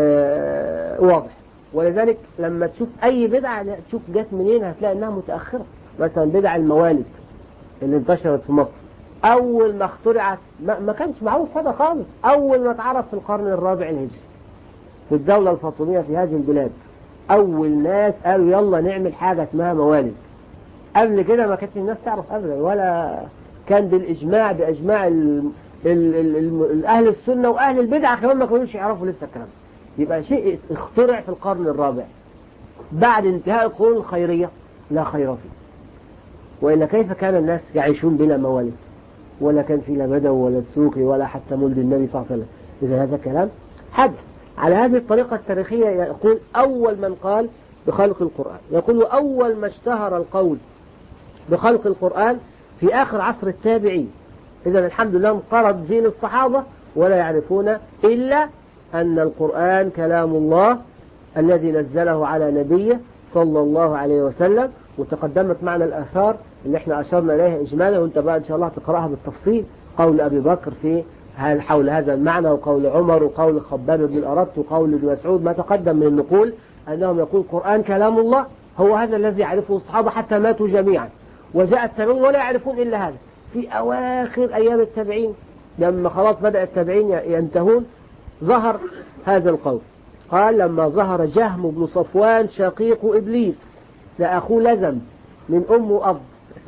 واضح. ولذلك لما تشوف أي بدعة تشوف جت منين، هتلاقي أنها متأخرة. مثلا بدع الموالد اللي انتشرت في مصر أول ما اخترعت ما كانش معروف هذا خالص. أول ما اتعرف في القرن الرابع الهجري في الدولة الفاطمية في هذه البلاد، أول ناس قالوا يلا نعمل حاجة اسمها موالد. قبل كده ما كانت الناس تعرف أبدا، ولا كان بالإجماع بإجماع أهل السنة وأهل البدعة كمان ما كانوش يعرفوا لسه الكلام. يبقى شيء اخترع في القرن الرابع بعد انتهاء القرون الخيرية لا خير فيه. وإلا كيف كان الناس يعيشون بلا موالد، ولا كان في لا بدو ولا سوقي ولا حتى مولد النبي صلى الله عليه وسلم؟ إذا هذا كلام حدث على هذه الطريقة التاريخية. يقول أول من قال بخلق القرآن، يقول أول ما اشتهر القول بخلق القرآن في آخر عصر التابعين. إذا الحمد لله انقرض جيل الصحابة ولا يعرفون إلا أن القرآن كلام الله الذي نزله على نبيه صلى الله عليه وسلم. وتقدمت معنا الآثار اللي احنا أشرنا إليها إجمالا، وانت بقى إن شاء الله تقرأها بالتفصيل، قول أبي بكر في حول هذا المعنى، وقول عمر، وقول خباب بن الأرت، وقول ابن مسعود، ما تقدم من النقول أنهم يقول القرآن كلام الله. هو هذا الذي يعرفه الصحابة حتى ماتوا جميعا، وجاء التابعون ولا يعرفون إلا هذا. في أواخر أيام التابعين لما خلاص بدأ التابعين ينتهون ظهر هذا القول. قال لما ظهر جهم بن صفوان شقيق إبليس لأخوه لزم من أم وأب.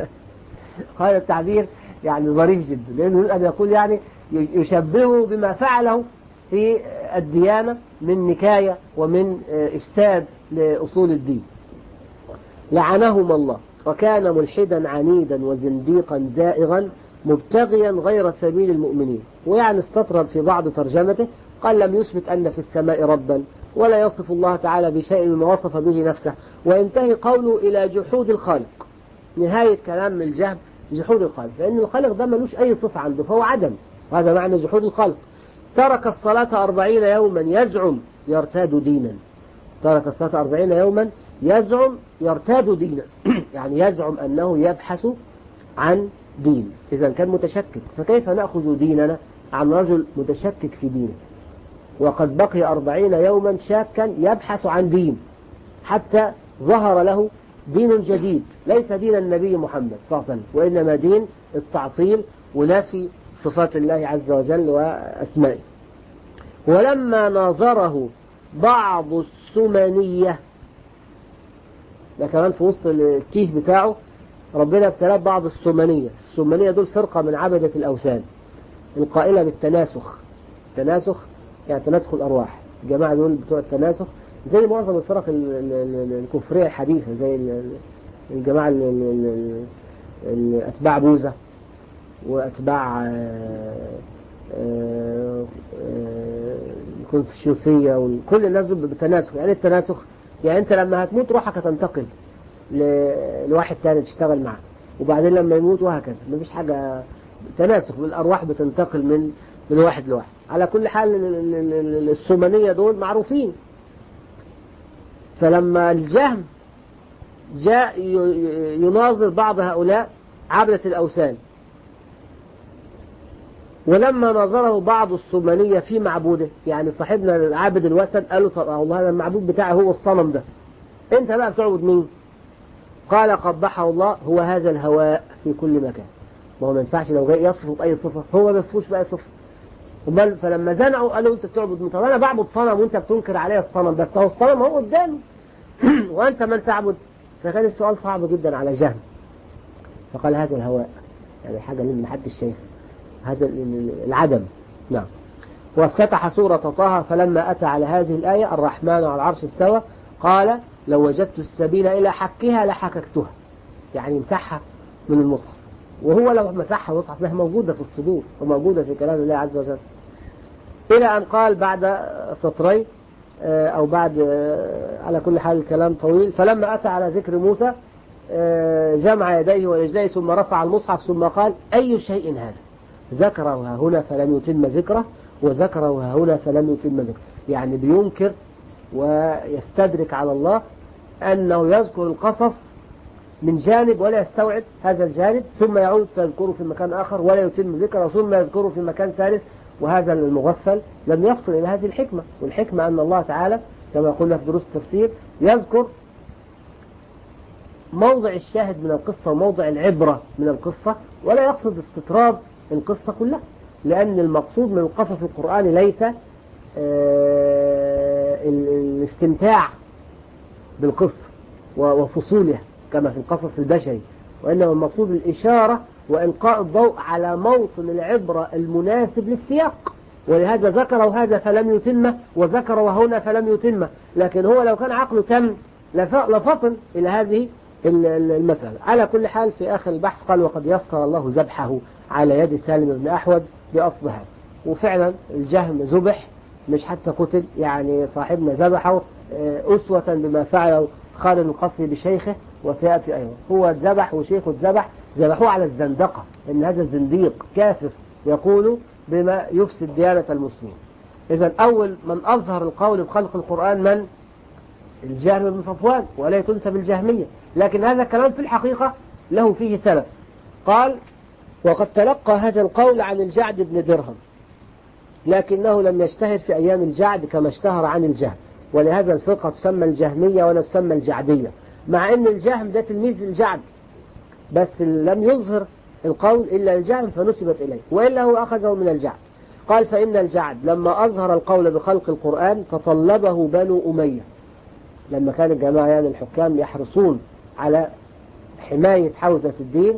هذا التعبير يعني ظريف جدا، لأنه أن يقول يعني يشبهه بما فعله في الديانة من نكاية ومن إفساد لأصول الدين. لعنهما الله، وكان ملحدا عنيدا وزنديقا زائغا مبتغيا غير سبيل المؤمنين. ويعني استطرد في بعض ترجمته قال لم يثبت أن في السماء ربا، ولا يصف الله تعالى بشيء مما وصف به نفسه. وينتهي قوله إلى جحود الخالق. نهاية كلام الجهم جحود الخالق، لأن الخالق ده ملوش أي صفة عنده فهو عدم، وهذا معنى جحود الخالق. ترك الصلاة 40 يوما يزعم يرتاد دينا. ترك الصلاة 40 يوما يزعم يرتاد دينا يعني يزعم أنه يبحث عن دين. إذا كان متشكك، فكيف نأخذ ديننا عن رجل متشكك في دينه؟ وقد بقي 40 يوما شاكا يبحث عن دين حتى ظهر له دين جديد ليس دين النبي محمد صلى الله عليه وسلم، وإنما دين التعطيل ونفي صفات الله عز وجل وأسمائه. ولما ناظره بعض السمنية، ده كمان في وسط التيه بتاعه ربنا ابتلاه بعض السمنية. السمنية دول فرقة من عبدة الأوثان القائلة بالتناسخ. تناسخ يعني تناسخ الأرواح. الجماعة دول بتوع التناسخ زي معظم الفرق الكفرية الحديثة، زي الجماعة أتباع بوذا وأتباع الكونفوشيوسية وكل الناس دول بالتناسخ. يعني التناسخ يعني أنت لما هتموت روحك هتنتقل لواحد تاني تشتغل معه، وبعدين لما يموت وهكذا. مفيش حاجة تناسخ، الأرواح بتنتقل من واحد لواحد. على كل حال السمنية دول معروفين. فلما الجهم جاء يناظر بعض هؤلاء عبدة الأوثان، ولما ناظره بعض السمنية في معبوده، يعني صاحبنا العابد الوثن قال له طب والله أنا المعبود بتاعي هو الصنم ده، أنت بقى بتعبد مين؟ قال قبحه الله هو هذا الهواء في كل مكان. ما هو ما ينفعش لو جاي يصفه بأي صفة، هو ما يصفوش بأي صفة. فلما زنقوا قالوا أنت بتعبد مين؟ طب أنا بعبد صنم وأنت بتنكر عليه الصنم، بس هو الصنم هو قدامي. وأنت من تعبد؟ فكان السؤال صعب جدا على جهم، فقال هذا الهواء، يعني حاجة اللي محدش شايف، هذا العدم. نعم. وافتتح سورة طه فلما أتى على هذه الآية الرحمن على العرش استوى قال لو وجدت السبيل إلى حكها لحككتها، يعني مسحها من المصحف. وهو لو مسحها المصحف ما هي موجودة في الصدور وموجودة في كلام الله عز وجل. إلى أن قال بعد سطرين أو بعد على كل حال الكلام طويل، فلما أتى على ذكر موسى جمع يديه ورجليه ثم رفع المصحف ثم قال أي شيء هذا؟ ذكره هنا فلم يتم ذكره، وذكره هنا فلم يتم ذكره، يعني بينكر ويستدرك على الله أنه يذكر القصص من جانب ولا يستوعب هذا الجانب، ثم يعود تذكره في مكان آخر ولا يتم ذكره، ثم يذكره في مكان ثالث. وهذا المغفل لم يفطن إلى هذه الحكمة، والحكمة أن الله تعالى كما قلنا في دروس التفسير يذكر موضع الشاهد من القصة وموضع العبرة من القصة، ولا يقصد استطراد القصة كلها، لأن المقصود من القصص القرآني ليس الاستمتاع بالقصة وفصولها كما في القصص البشري، وإنما المقصود الإشارة وإلقاء الضوء على موطن العبرة المناسب للسياق. ولهذا ذكره هذا فلم يتمه وذكره هنا فلم يتمه، لكن هو لو كان عقله تم لفطن إلى هذه المسألة. على كل حال في آخر البحث قال وقد يسر الله ذبحه على يد سالم بن أحوذ بأصلها. وفعلا الجهم ذبح، مش حتى قتل، يعني صاحبنا ذبحه أسوة بما فعله خالد القصري بشيخه، وسيأتي أيضا هو ذبح وشيخه ذبح، ذبحوه على الزندقة، إن هذا الزنديق كافر يقول بما يفسد ديانة المسلمين. إذا أول من أظهر القول بخلق القرآن من؟ الجهم بن صفوان، ولا تنسب الجهمية، لكن هذا كلام في الحقيقة له فيه سلف. قال وقد تلقى هذا القول عن الجعد بن درهم، لكنه لم يشتهر في أيام الجعد كما اشتهر عن الجهم، ولهذا الفرقة تسمى الجهمية ولا تسمى الجعدية، مع أن الجهم ده تلميذ الجعد بس لم يظهر القول إلا الجهم فنسبت إليه، وإلا هو أخذه من الجعد. قال فإن الجعد لما أظهر القول بخلق القرآن تطلبه بنو أمية، لما كان الجماعة يعني الحكام يحرصون على حماية حوزة الدين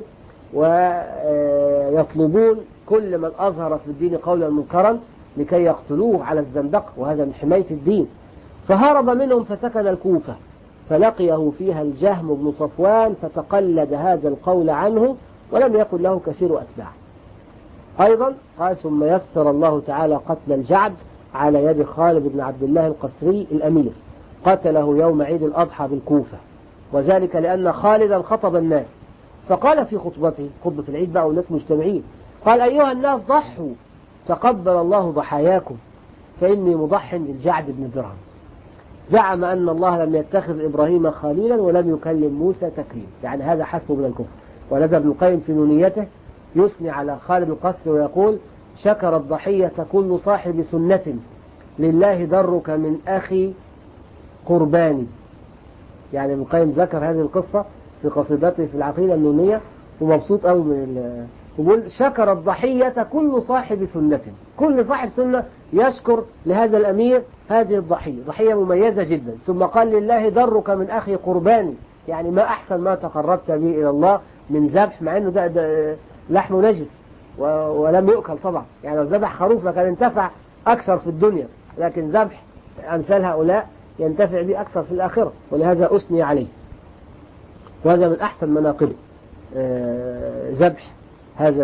ويطلبون كل من أظهر في الدين قولا منكرا لكي يقتلوه على الزندقة، وهذا من حماية الدين. فهرب منهم فسكن الكوفة، فلقيه فيها الجهم بن صفوان فتقلد هذا القول عنه، ولم يكن له كثير أتباع. أيضا قال ثم يسر الله تعالى قتل الجعد على يد خالد بن عبد الله القسري الأمير، قتله يوم عيد الأضحى بالكوفة، وذلك لأن خالدا خطب الناس فقال في خطبته، خطبة العيد بقى والناس مجتمعين، قال أيها الناس ضحوا تقبل الله ضحاياكم فإني مضح بالجعد بن درهم. زعم أن الله لم يتخذ إبراهيم خليلا ولم يكلم موسى تكليما، يعني هذا حسبه من الكفر. ونزل ابن القيم في نونيته يثني على خالد القسري ويقول شكر الضحية كل صاحب سنة لله درك من أخي قرباني. يعني ابن القيم ذكر هذه القصة في قصيدته في العقيدة النونية ومبسوط قوي من يقول شكر الضحية كل صاحب سنة، كل صاحب سنة يشكر لهذا الأمير هذه الضحية، ضحية مميزة جدا. ثم قال لله درك من أخي قرباني، يعني ما أحسن ما تقربت به إلى الله من ذبح، مع أنه ده لحم نجس ولم يؤكل طبعا، يعني لو ذبح خروف لكان انتفع أكثر في الدنيا، لكن ذبح أمثال هؤلاء ينتفع به أكثر في الآخرة، ولهذا أثني عليه، وهذا من أحسن مناقبه ذبح هذا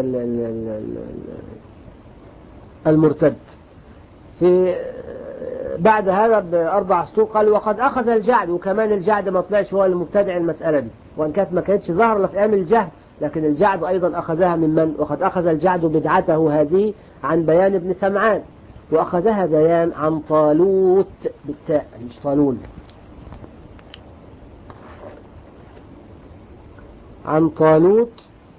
المرتد. في بعد هذا بأربع سطور قال وقد أخذ الجعد، وكمان الجعد ما طلعش هو المبتدع المسألة دي، وإن كانت ما كانتش ظاهرة في أيام الجهل، لكن الجعد أيضا أخذها من وقد أخذ الجعد بدعته هذه عن بيان بن سمعان، وأخذها بيان عن طالوت بالتاء مش طالون، عن طالوت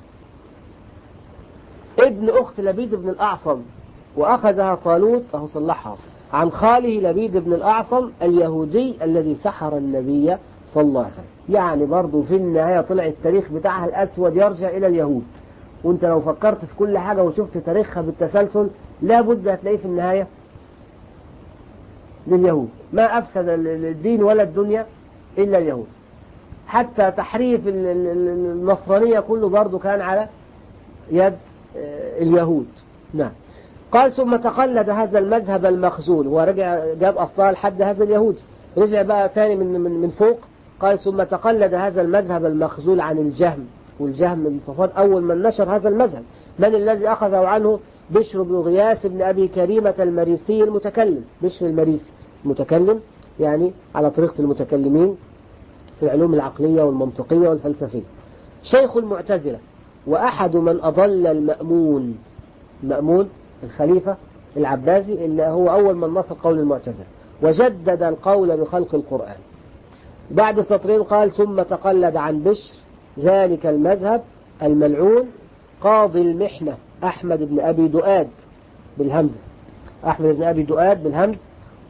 ابن أخت لبيد بن الأعصم، وأخذها طالوت أهو صلحها عن خاله لبيد بن الأعصم اليهودي الذي سحر النبي صلى الله عليه وسلم. يعني برضو في النهاية طلع التاريخ بتاعها الأسود يرجع إلى اليهود، وانت لو فكرت في كل حاجة وشفت تاريخها بالتسلسل لابد هتلاقيه في النهاية لليهود. ما أفسد الدين ولا الدنيا إلا اليهود. حتى تحريف النصرانية كله برضه كان على يد اليهود. نعم. قال ثم تقلد هذا المذهب المخزول، هو رجع جاب أصلها لحد هذا اليهودي، رجع بقى تاني من فوق. قال ثم تقلد هذا المذهب المخزول عن الجهم، والجهم من صفوان أول من نشر هذا المذهب. من الذي أخذه عنه؟ بشر بن غياث بن أبي كريمة المريسي المتكلم. بشر المريسي المتكلم، يعني على طريقة المتكلمين في العلوم العقلية والمنطقية والفلسفية. شيخ المعتزلة وأحد من أضل المأمون. المأمون الخليفة العباسي اللي هو أول من نصر قول المعتزلة، وجدد القول بخلق القرآن. بعد سطرين قال ثم تقلد عن بشر ذلك المذهب الملعون قاضي المحنة أحمد بن أبي دؤاد بالهمزة. أحمد بن أبي دؤاد بالهمز.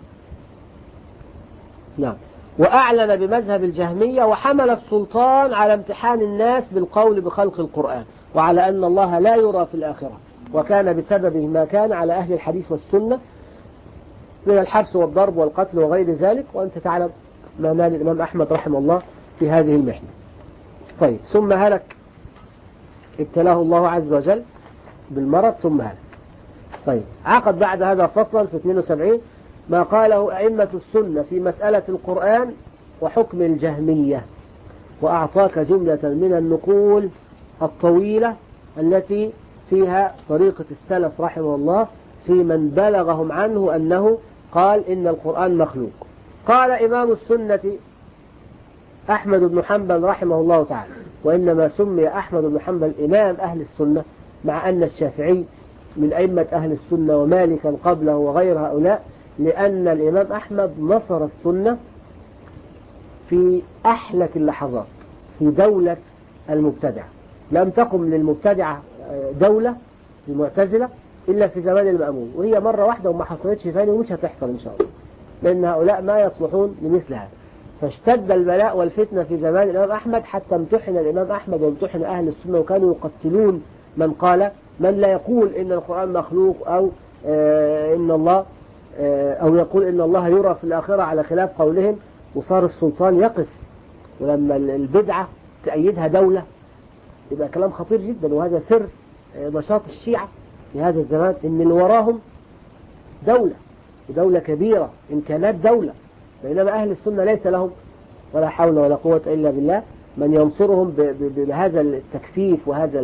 نعم. وأعلن بمذهب الجهمية وحمل السلطان على امتحان الناس بالقول بخلق القرآن، وعلى أن الله لا يرى في الآخرة، وكان بسببه ما كان على أهل الحديث والسنة من الحبس والضرب والقتل وغير ذلك، وأنت تعلم ما نال الإمام أحمد رحمه الله في هذه المحنة. طيب ثم هلك، ابتلاه الله عز وجل بالمرض ثم هلك. طيب عقد بعد هذا فصلا في 72 ما قاله أئمة السنة في مسألة القرآن وحكم الجهمية، وأعطاك جملة من النقول الطويلة التي فيها طريقة السلف رحمه الله في من بلغهم عنه أنه قال إن القرآن مخلوق. قال إمام السنة أحمد بن حنبل رحمه الله تعالى، وإنما سمي أحمد بن حنبل إمام أهل السنة مع أن الشافعي من أئمة أهل السنة ومالكا قبله وغير هؤلاء، لأن الإمام أحمد نصر السنة في أحلك اللحظات في دولة المبتدع. لم تقم للمبتدعة دولة المعتزلة إلا في زمان المأمون، وهي مرة واحدة وما حصلتش ثاني ومش هتحصل إن شاء الله، لأن هؤلاء ما يصلحون لمثل هذا. فاشتد البلاء والفتنة في زمان الإمام أحمد حتى امتحن الإمام أحمد وامتحن أهل السنة، وكانوا يقتلون من لا يقول إن القرآن مخلوق أو إن الله أو يقول إن الله يرى في الآخرة على خلاف قولهم. وصار السلطان يقف، ولما البدعة تأيدها دولة يبقى كلام خطير جدا. وهذا سر نشاط الشيعة في هذا الزمان، إن اللي وراهم دولة، ودولة كبيرة، إمكانات دولة، بينما أهل السنة ليس لهم ولا حول ولا قوة إلا بالله من ينصرهم بهذا التكثيف وهذا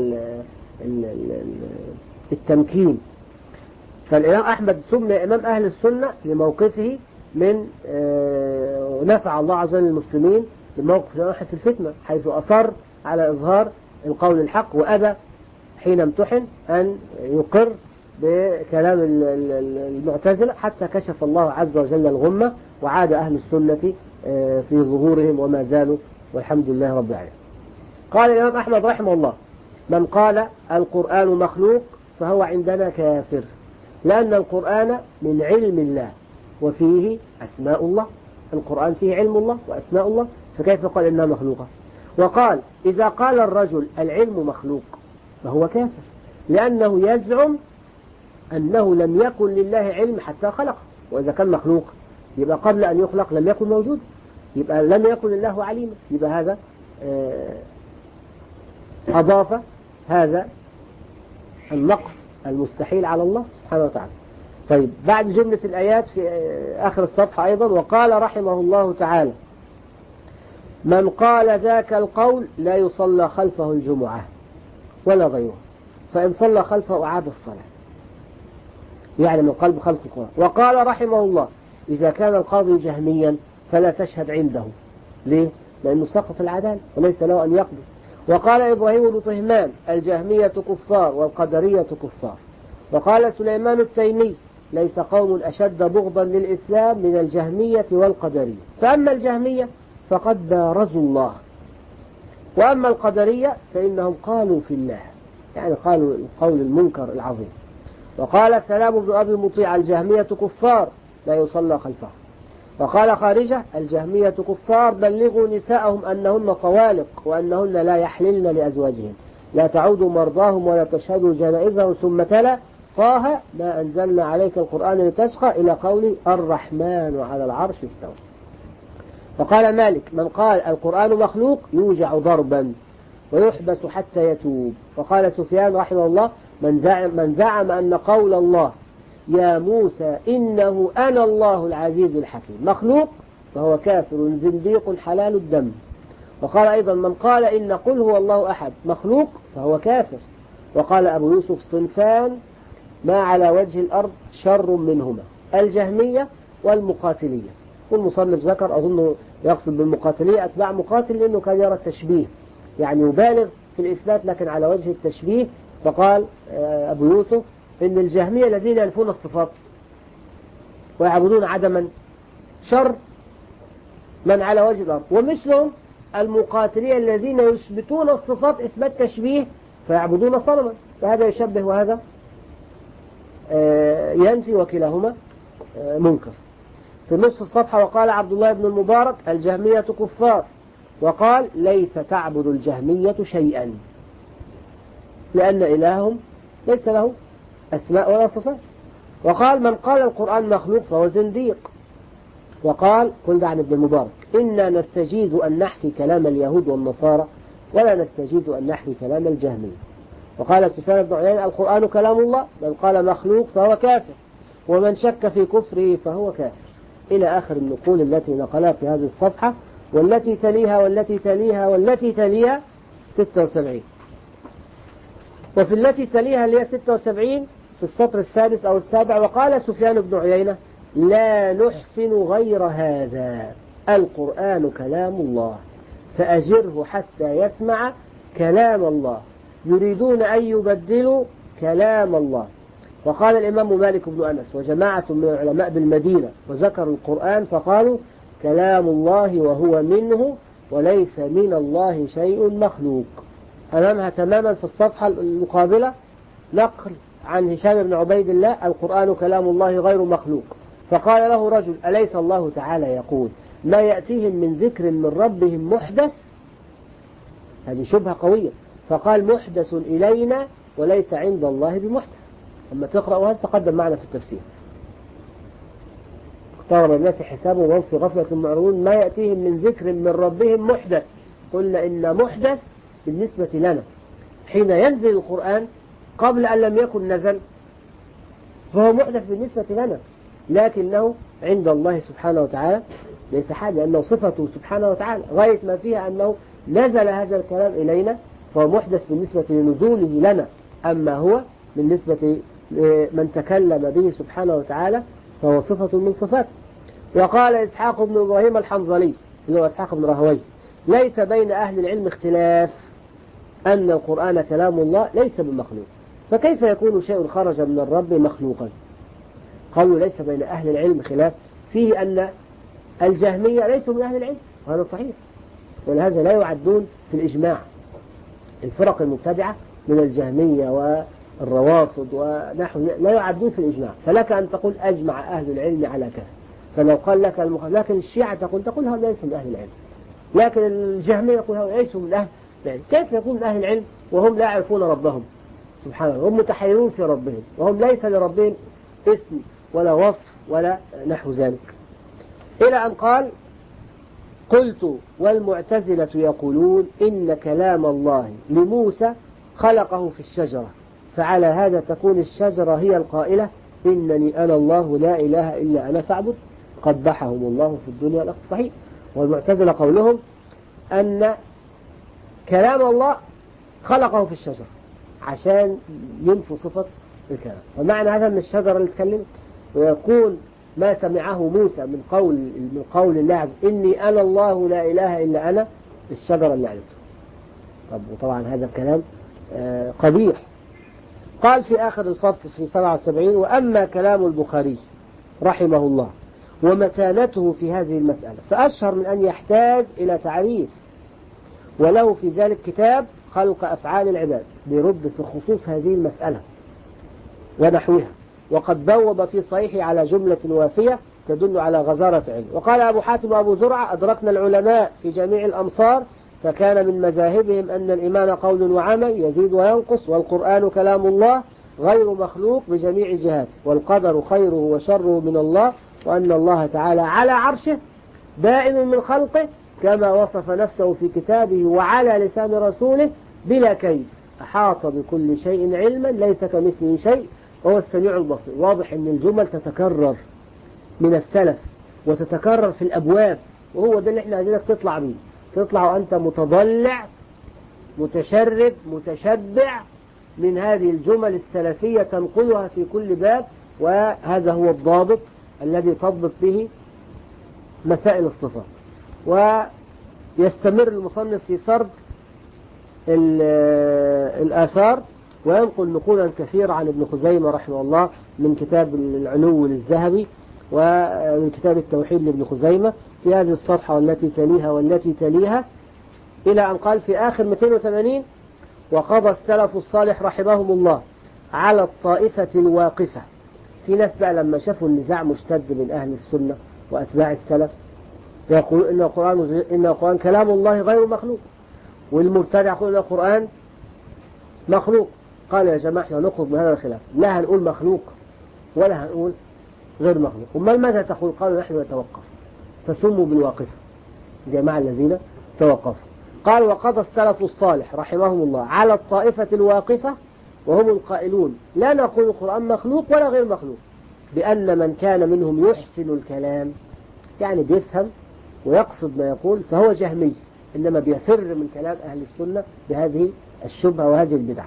التمكين. فالإمام أحمد سمي إمام أهل السنة لموقفه من نفع الله عز وجل المسلمين بموقف في الفتنة، حيث أصر على إظهار القول الحق، وأبى حين امتحن أن يقر بكلام المعتزلة، حتى كشف الله عز وجل الغمة وعاد أهل السنة في ظهورهم وما زالوا، والحمد لله رب العالمين. قال الإمام أحمد رحمه الله من قال القرآن مخلوق فهو عندنا كافر، لأن القرآن من علم الله وفيه أسماء الله. القرآن فيه علم الله وأسماء الله، فكيف قال إنها مخلوقة؟ وقال إذا قال الرجل العلم مخلوق فهو كافر، لأنه يزعم أنه لم يكن لله علم حتى خلقه، وإذا كان مخلوق يبقى قبل أن يخلق لم يكن موجود، يبقى لم يكن الله عليما، يبقى هذا أضاف هذا النقص المستحيل على الله سبحانه وتعالى. طيب بعد جملة الآيات في آخر الصفحة أيضا وقال رحمه الله تعالى من قال ذاك القول لا يصلى خلفه الجمعة ولا غيره، فإن صلى خلفه أعاد الصلاة، يعني من قلب خلق القرآن. وقال رحمه الله إذا كان القاضي جهميا فلا تشهد عنده. ليه؟ لأنه سقط العدالة وليس له أن يقضي. وقال إبراهيم بن طهمان الجهمية كفار والقدرية كفار. وقال سليمان التيمي ليس قوم أشد بغضا للإسلام من الجهمية والقدرية، فأما الجهمية فقد بارزوا الله، وأما القدرية فإنهم قالوا في الله، يعني قالوا القول المنكر العظيم. وقال سلام بن أبي مطيع الجهمية كفار لا يصلى خلفهم. وقال خارجة الجهمية كفار بلغوا نساءهم أنهن طوالق وأنهن لا يحللن لأزواجهم لا تعودوا مرضاهم ولا تشهدوا جنائزهم، ثم تلا طه ما أنزلنا عليك القرآن لتشقى إلى قول الرحمن على العرش استوى. وقال مالك من قال القرآن مخلوق يوجع ضربا ويحبس حتى يتوب. وقال سفيان رحمه الله من زعم أن قول الله يا موسى إنه أنا الله العزيز الحكيم مخلوق فهو كافر زنديق حلال الدم. وقال أيضا من قال إن قل هو الله أحد مخلوق فهو كافر. وقال أبو يوسف صنفان ما على وجه الأرض شر منهما الجهمية والمقاتلية. والمصنف ذكر أظن يقصد بالمقاتلية أتباع مقاتل لأنه كان يرى التشبيه يعني يبالغ في الإثبات لكن على وجه التشبيه. فقال أبو يوسف إن الجهمية الذين ينفون الصفات ويعبدون عدما شر من على وجه الأرض ومثلهم المقاتلية الذين يثبتون الصفات إثبات تشبيه فيعبدون صنما فهذا يشبه وهذا ينفي وكلاهما منكر. في نصف الصفحة وقال عبد الله بن المبارك الجهمية كفار وقال ليس تعبد الجهمية شيئا لأن إلههم ليس له أسماء ولا صفات. وقال من قال القرآن مخلوق فهو زنديق. وقال قل عن ابن المبارك إنا نستجيز أن نحكي كلام اليهود والنصارى ولا نستجيز أن نحكي كلام الجهمية. وقال سفيان بن عيينة القرآن كلام الله من قال مخلوق فهو كافر ومن شك في كفره فهو كافر إلى آخر النقول التي نقلها في هذه الصفحة والتي تليها والتي تليها والتي تليها 76. وفي التي تليها اللي هي 76 في السطر السادس أو السابع وقال سفيان بن عيينة لا نحسن غير هذا القرآن كلام الله فأجره حتى يسمع كلام الله يريدون أن يبدلوا كلام الله. وقال الإمام مالك بن أنس وجماعة من العلماء بالمدينة وذكروا القرآن فقالوا كلام الله وهو منه وليس من الله شيء مخلوق. أمامها تماما في الصفحة المقابلة نقل عن هشام بن عبيد الله القرآن كلام الله غير مخلوق. فقال له رجل أليس الله تعالى يقول ما يأتيهم من ذكر من ربهم محدث. هذه شبهة قوية. فقال محدث إلينا وليس عند الله بمحدث. أما تقرأ هذا تقدم معنا في التفسير اقترب الناس حسابهم وهم في غفلة معرضون ما يأتيهم من ذكر من ربهم محدث. قلنا إن محدث بالنسبة لنا حين ينزل القرآن قبل أن لم يكن نزل فهو محدث بالنسبة لنا لكنه عند الله سبحانه وتعالى ليس حاجة لأنه صفته سبحانه وتعالى غاية ما فيها أنه نزل هذا الكلام إلينا فهو محدث بالنسبة لنزوله لنا. أما هو بالنسبة لمن تكلم به سبحانه وتعالى فهو صفة من صفاته. وقال إسحاق بن إبراهيم الحنظلي اللي هو إسحاق بن راهويه ليس بين أهل العلم اختلاف أن القرآن كلام الله ليس بمخلوق فكيف يكون شيء خرج من الرب مخلوقا. قالوا ليس بين أهل العلم خلاف فيه أن الجهمية ليسوا من أهل العلم وهذا صحيح ولهذا لا يعدون في الإجماع. الفرق المبتدعة من الجهمية والروافض ونحو لا يعدون في الإجماع. فلك أن تقول أجمع أهل العلم على كذا فلو قال لك لكن الشيعة تقول هؤلاء ليسوا من أهل العلم لكن الجهمية يقول هؤلاء ليسوا من أهل العلم. كيف يكون من أهل العلم وهم لا يعرفون ربهم سبحانه هم متحيرون في ربهم وهم ليس لربهم اسم ولا وصف ولا نحو ذلك. إلى أن قال قلت والمعتزلة يقولون إن كلام الله لموسى خلقه في الشجرة فعلى هذا تكون الشجرة هي القائلة إنني أنا الله لا إله إلا أنا فاعبد قبحهم الله في الدنيا والآخرة. صحيح. والمعتزلة قولهم أن كلام الله خلقه في الشجرة عشان ينفوا صفة الكلام. فمعنى هذا أن الشجرة اللي تكلمت ويكون ما سمعه موسى من قول الله عز إني أنا الله لا إله إلا أنا الشجرة اللي علته. طب وطبعا هذا الكلام قبيح. قال في آخر الفصل في 77 وأما كلام البخاري رحمه الله ومتانته في هذه المسألة فأشهر من أن يحتاج إلى تعريف وله في ذلك كتاب خلق أفعال العباد بيرد في خصوص هذه المسألة ونحوها وقد بوب في صحيحه على جملة وافية تدل على غزارة علم. وقال أبو حاتم وأبو زرعة أدركنا العلماء في جميع الأمصار فكان من مذاهبهم أن الإيمان قول وعمل يزيد وينقص والقرآن كلام الله غير مخلوق بجميع جهاته والقدر خيره وشره من الله وأن الله تعالى على عرشه بائن من خلقه كما وصف نفسه في كتابه وعلى لسان رسوله بلا كيف، أحاط بكل شيء علما ليس كمثله شيء وهو السميع البصير. واضح أن الجمل تتكرر من السلف وتتكرر في الأبواب، وهو ده اللي احنا عايزينك تطلع بيه، تطلع وأنت متضلع متشرب متشبع من هذه الجمل السلفية تنقلها في كل باب، وهذا هو الضابط الذي تضبط به مسائل الصفات. ويستمر المصنف في سرد الآثار وينقل نقولا كثيرة عن ابن خزيمة رحمه الله من كتاب العلو للذهبي ومن كتاب التوحيد لابن خزيمة في هذه الصفحة والتي تليها والتي تليها، إلى أن قال في آخر 280: وقضى السلف الصالح رحمهم الله على الطائفة الواقفة. في ناس بقى لما شافوا النزاع مشتد من أهل السنة وأتباع السلف يقولون إن القرآن كلام الله غير مخلوق، والمبتدع يقول إن القرآن مخلوق. قال يا جماعة احنا نخرج من هذا الخلاف، لا هنقول مخلوق ولا هنقول غير مخلوق. وما ماذا تقول؟ قالوا نحن نتوقف، فسموا بالواقفة جماعة الذين توقفوا. قال وقضى السلف الصالح رحمهم الله على الطائفة الواقفة وهم القائلون لا نقول القرآن مخلوق ولا غير مخلوق، بأن من كان منهم يحسن الكلام يعني بيفهم ويقصد ما يقول فهو جهمي، إنما بيفر من كلام أهل السنة بهذه الشبهة وهذه البدعة.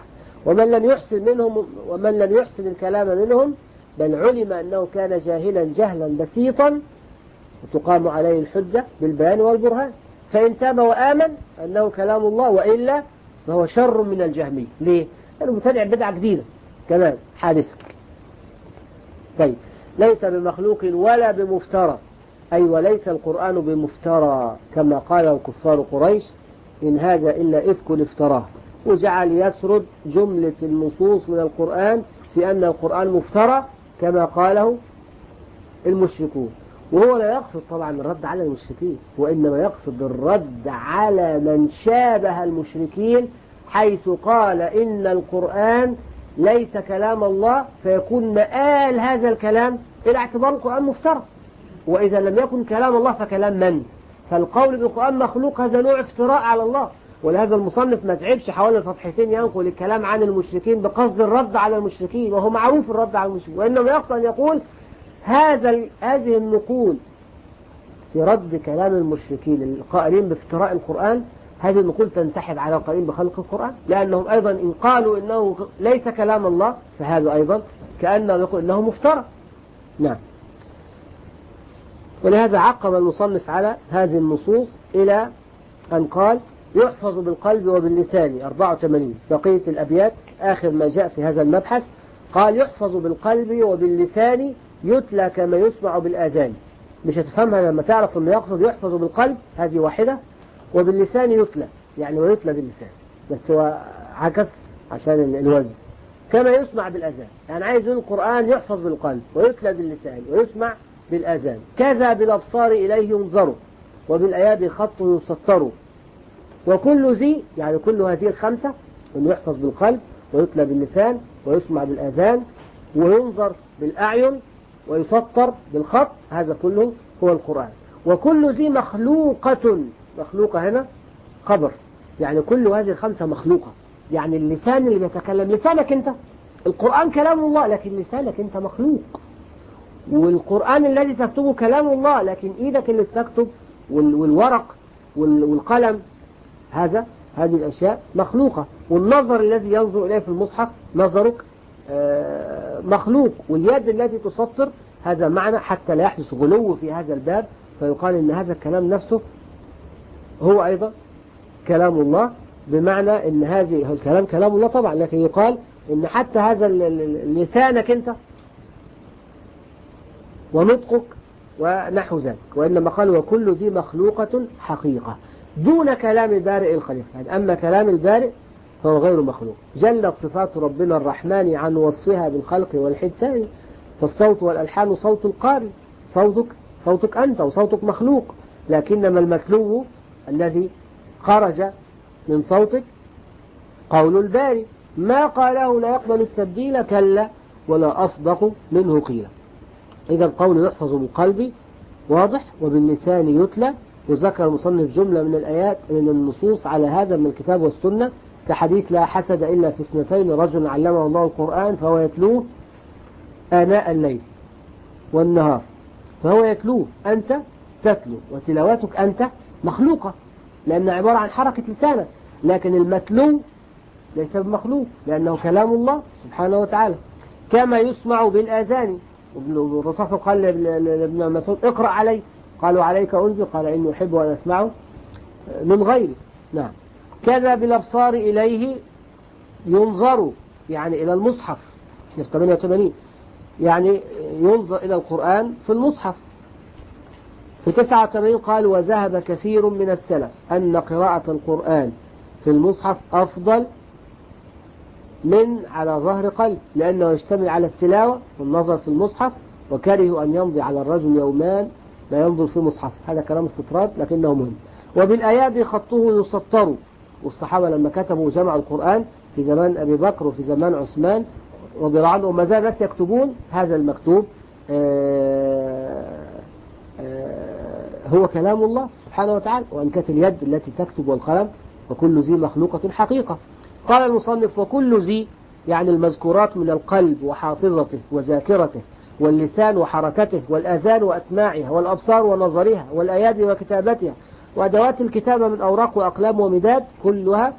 ومن لم يحسن الكلام منهم بل علم أنه كان جاهلا جهلا بسيطا وتقام عليه الحجة بالبيان والبرهان، فإن تاب وآمن أنه كلام الله وإلا فهو شر من الجهمي. ليه؟ لأنه مبتدع بدعة جديدة كمان حادثة. طيب ليس بمخلوق ولا بمفترى، أي وليس القرآن بمفترى كما قاله كفار قريش إن هذا إلا إفك افتراه، وجعل يسرد جملة النصوص من القرآن في أن القرآن مفترى كما قاله المشركون. وهو لا يقصد طبعا الرد على المشركين، وإنما يقصد الرد على من شابه المشركين حيث قال إن القرآن ليس كلام الله، فيكون مآل هذا الكلام إلى اعتبار القرآن مفترى، وإذا لم يكن كلام الله فكلام من؟ فالقول بالقرآن مخلوق هذا نوع افتراء على الله. ولهذا المصنف ما تعبش حوالي صفحتين ينقل الكلام عن المشركين بقصد الرد على المشركين، وهو معروف الرد على المشركين، وإنما يقصد أن يقول هذه النقول في رد كلام المشركين القائلين بافتراء القرآن، هذه النقول تنسحب على القائلين بخلق القرآن، لأنهم أيضا إن قالوا إنه ليس كلام الله فهذا أيضا كأنه يقول إنه مفترى. نعم. ولهذا عقب المصنف على هذه النصوص إلى أن قال يحفظ بالقلب وباللسان 84 بقية الأبيات آخر ما جاء في هذا المبحث. قال يحفظ بالقلب وباللسان يتلى كما يسمع بالآذان. مش هتفهمها لما تعرف أنه يقصد يحفظ بالقلب هذه واحدة، وباللسان يتلى يعني ويتلى باللسان، بس هو عكس عشان الوزن. كما يسمع بالآذان يعني عايز يقول القرآن يحفظ بالقلب ويتلى باللسان ويسمع بالآذان. كذا بالأبصار إليه ينظر وبالأيادي خط يسطر. وكل ذي يعني كل هذه الخمسة أنه يحفظ بالقلب ويتلى باللسان ويسمع بالآذان وينظر بالأعين ويسطر بالخط، هذا كله هو القرآن. وكل ذي مخلوقة هنا خبر، يعني كل هذه الخمسة مخلوقة، يعني اللسان اللي بيتكلم لسانك أنت، القرآن كلام الله لكن لسانك أنت مخلوق، والقرآن الذي تكتبه كلام الله لكن إيدك اللي بتكتب والورق والقلم هذه الأشياء مخلوقة. والنظر الذي ينظر إليه في المصحف نظرك مخلوق، واليد التي تسطر هذا معنى، حتى لا يحدث غلو في هذا الباب فيقال إن هذا الكلام نفسه هو أيضا كلام الله، بمعنى إن هذه الكلام كلام الله طبعا، لكن يقال إن حتى هذا لسانك أنت ونطقك ونحو ذلك. وإنما قال وكل ذي مخلوقة حقيقة دون كلام بارئ الخليقة، يعني أما كلام البارئ فهو غير مخلوق. جلت صفات ربنا الرحمن عن وصفها بالخلق والحدثان، فالصوت والألحان صوت القارئ، صوتك أنت وصوتك مخلوق، لكنما المتلو الذي خرج من صوتك قول الباري، ما قاله لا يقبل التبديل كلا ولا أصدق منه قيلا. إذا القول يحفظ بالقلب واضح. وباللسان يتلى. وذكر المصنف جملة من الآيات من النصوص على هذا من الكتاب والسنة، كحديث لا حسد إلا في اثنتين، رجل علمه الله القرآن فهو يتلوه آناء الليل والنهار. فهو يتلوه، أنت تتلو، وتلاوتك أنت مخلوقة لأنها عبارة عن حركة لسانك، لكن المتلو ليس بمخلوق لأنه كلام الله سبحانه وتعالى. كما يسمع بالآذان. الرسول قال لابن مسعود اقرأ علي، قالوا عليك أنزل، قال إني أحب أن أسمعه من غيري. نعم. كذا بالأبصار إليه ينظر، يعني إلى المصحف. احنا في 88 يعني ينظر إلى القرآن في المصحف. في 89 قال وذهب كثير من السلف أن قراءة القرآن في المصحف أفضل من على ظهر قلب، لأنه يشتمل على التلاوة والنظر في المصحف، وكرهوا أن يمضي على الرجل يومان لا ينظر في مصحف. هذا كلام استطراد لكنه مهم. وبالآيات خطه يسطر. والصحابة لما كتبوا جمع القرآن في زمان أبي بكر وفي زمان عثمان رضي الله عنه، وما زال الناس يكتبون هذا المكتوب هو كلام الله سبحانه وتعالى. وأن كانت اليد التي تكتب والقلم وكل ذي مخلوقة حقيقة. قال المصنف وكل ذي يعني المذكورات من القلب وحافظته وذاكرته، واللسان وحركته، والأذان وأسماعها، والأبصار ونظرها، والأيادي وكتابتها، وأدوات الكتابة من أوراق وأقلام ومداد، كلها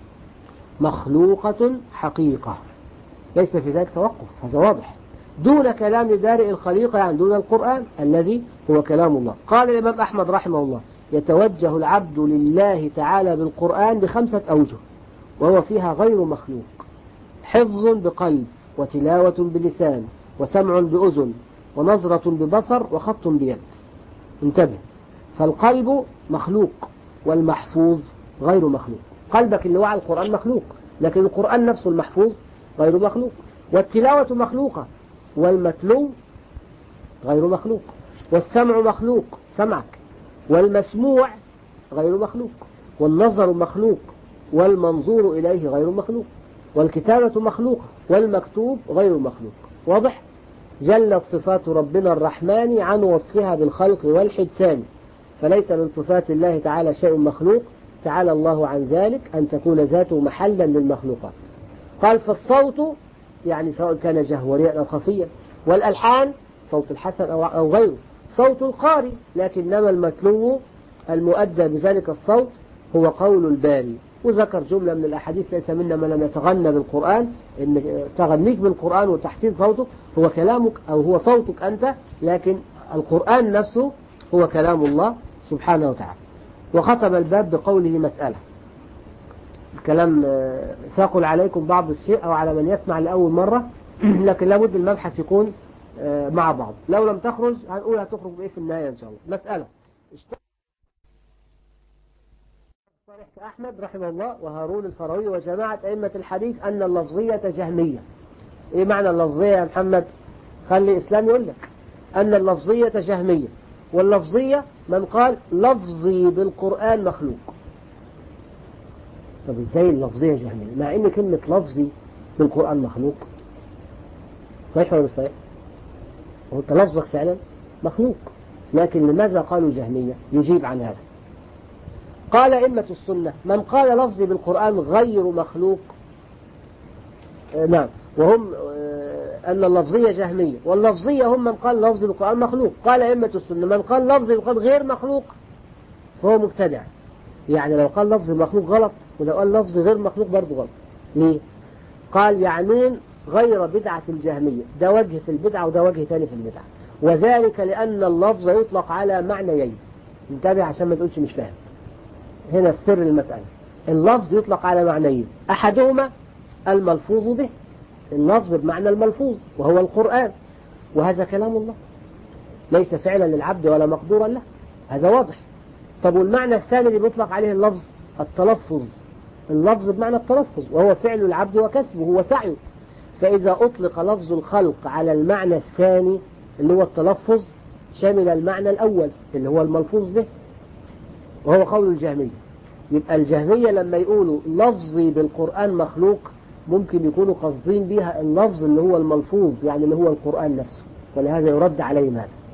مخلوقة حقيقة، ليس في ذلك توقف. هذا واضح. دون كلام بارئ الخليقة، يعني دون القرآن الذي هو كلام الله. قال الإمام أحمد رحمه الله يتوجه العبد لله تعالى بالقرآن ب5 أوجه، وهو فيها غير مخلوق: حفظ بقلب، وتلاوة بلسان، وسمع بأذن، ونظرة ببصر، وخط بيد. انتبه، فالقلب مخلوق والمحفوظ غير مخلوق. قلبك اللي وعى القرآن مخلوق، لكن القرآن نفسه المحفوظ غير مخلوق. والتلاوة مخلوقة والمتلو غير مخلوق. والسمع مخلوق سمعك، والمسموع غير مخلوق. والنظر مخلوق والمنظور إليه غير مخلوق. والكتابة مخلوقة والمكتوب غير مخلوق. واضح؟ جلت صفات ربنا الرحمن عن وصفها بالخلق والحدثان، فليس من صفات الله تعالى شيء مخلوق، تعالى الله عن ذلك أن تكون ذاته محلا للمخلوقات. قال فالصوت يعني سواء كان جهوريا أو خفيا، والألحان صوت الحسن أو غيره، صوت القارئ، لكنما المتلو المؤدى بذلك الصوت هو قول الباري. وذكر جملة من الأحاديث: ليس منا من لم يتغنى بالقرآن، إن تغنيك بالقرآن وتحسين صوته هو كلامك أو هو صوتك أنت، لكن القرآن نفسه هو كلام الله سبحانه وتعالى. وختم الباب بقوله مسألة. الكلام ثقل عليكم بعض الشيء أو على من يسمع لأول مرة، لكن لابد المبحث يكون مع بعض. لو لم تخرج هنقول هتخرج بإيه في النهاية إن شاء الله. مسألة صالح أحمد رحمه الله وهارون الفروي وجماعة أئمة الحديث أن اللفظية جهمية. إيه معنى اللفظية يا محمد؟ خلي إسلام يقول لك أن اللفظية جهمية. واللفظية من قال لفظي بالقرآن مخلوق. طب إزاي اللفظية جهمية مع إن كلمة لفظي بالقرآن مخلوق؟ صحيح ولا مش صحيح؟ وأنت لفظك فعلا مخلوق، لكن لماذا قالوا جهمية؟ يجيب عن هذا. قال أئمة السنة من قال لفظي بالقرآن غير مخلوق، نعم، وهم أن اللفظية جهمية، واللفظية هم من قال لفظي بالقرآن مخلوق. قال أئمة السنة من قال لفظي بالقرآن غير مخلوق فهو مبتدع. يعني لو قال لفظي مخلوق غلط، ولو قال لفظي غير مخلوق برضه غلط. ليه؟ قال يعنون غير بدعة الجهمية، ده وجه في البدعة وده وجه ثاني في البدعة، وذلك لأن اللفظ يطلق على معنيين. انتبه عشان ما تقولش مش فاهم. هنا السر المسألة. اللفظ يطلق على معنيين: أحدهما الملفوظ به، اللفظ بمعنى الملفوظ وهو القرآن، وهذا كلام الله ليس فعلا للعبد ولا مقدورا له، هذا واضح. طب والمعنى الثاني اللي بيطلق عليه اللفظ التلفظ، اللفظ بمعنى التلفظ وهو فعل العبد وكسبه وسعيه. فإذا أطلق لفظ الخلق على المعنى الثاني اللي هو التلفظ شمل المعنى الأول اللي هو الملفوظ به، وهو قول الجهمية. يبقى الجهمية لما يقولوا لفظي بالقرآن مخلوق ممكن يكونوا قصدين بها اللفظ اللي هو الملفوظ، يعني اللي هو القرآن نفسه، ولهذا يرد عليهم هذا.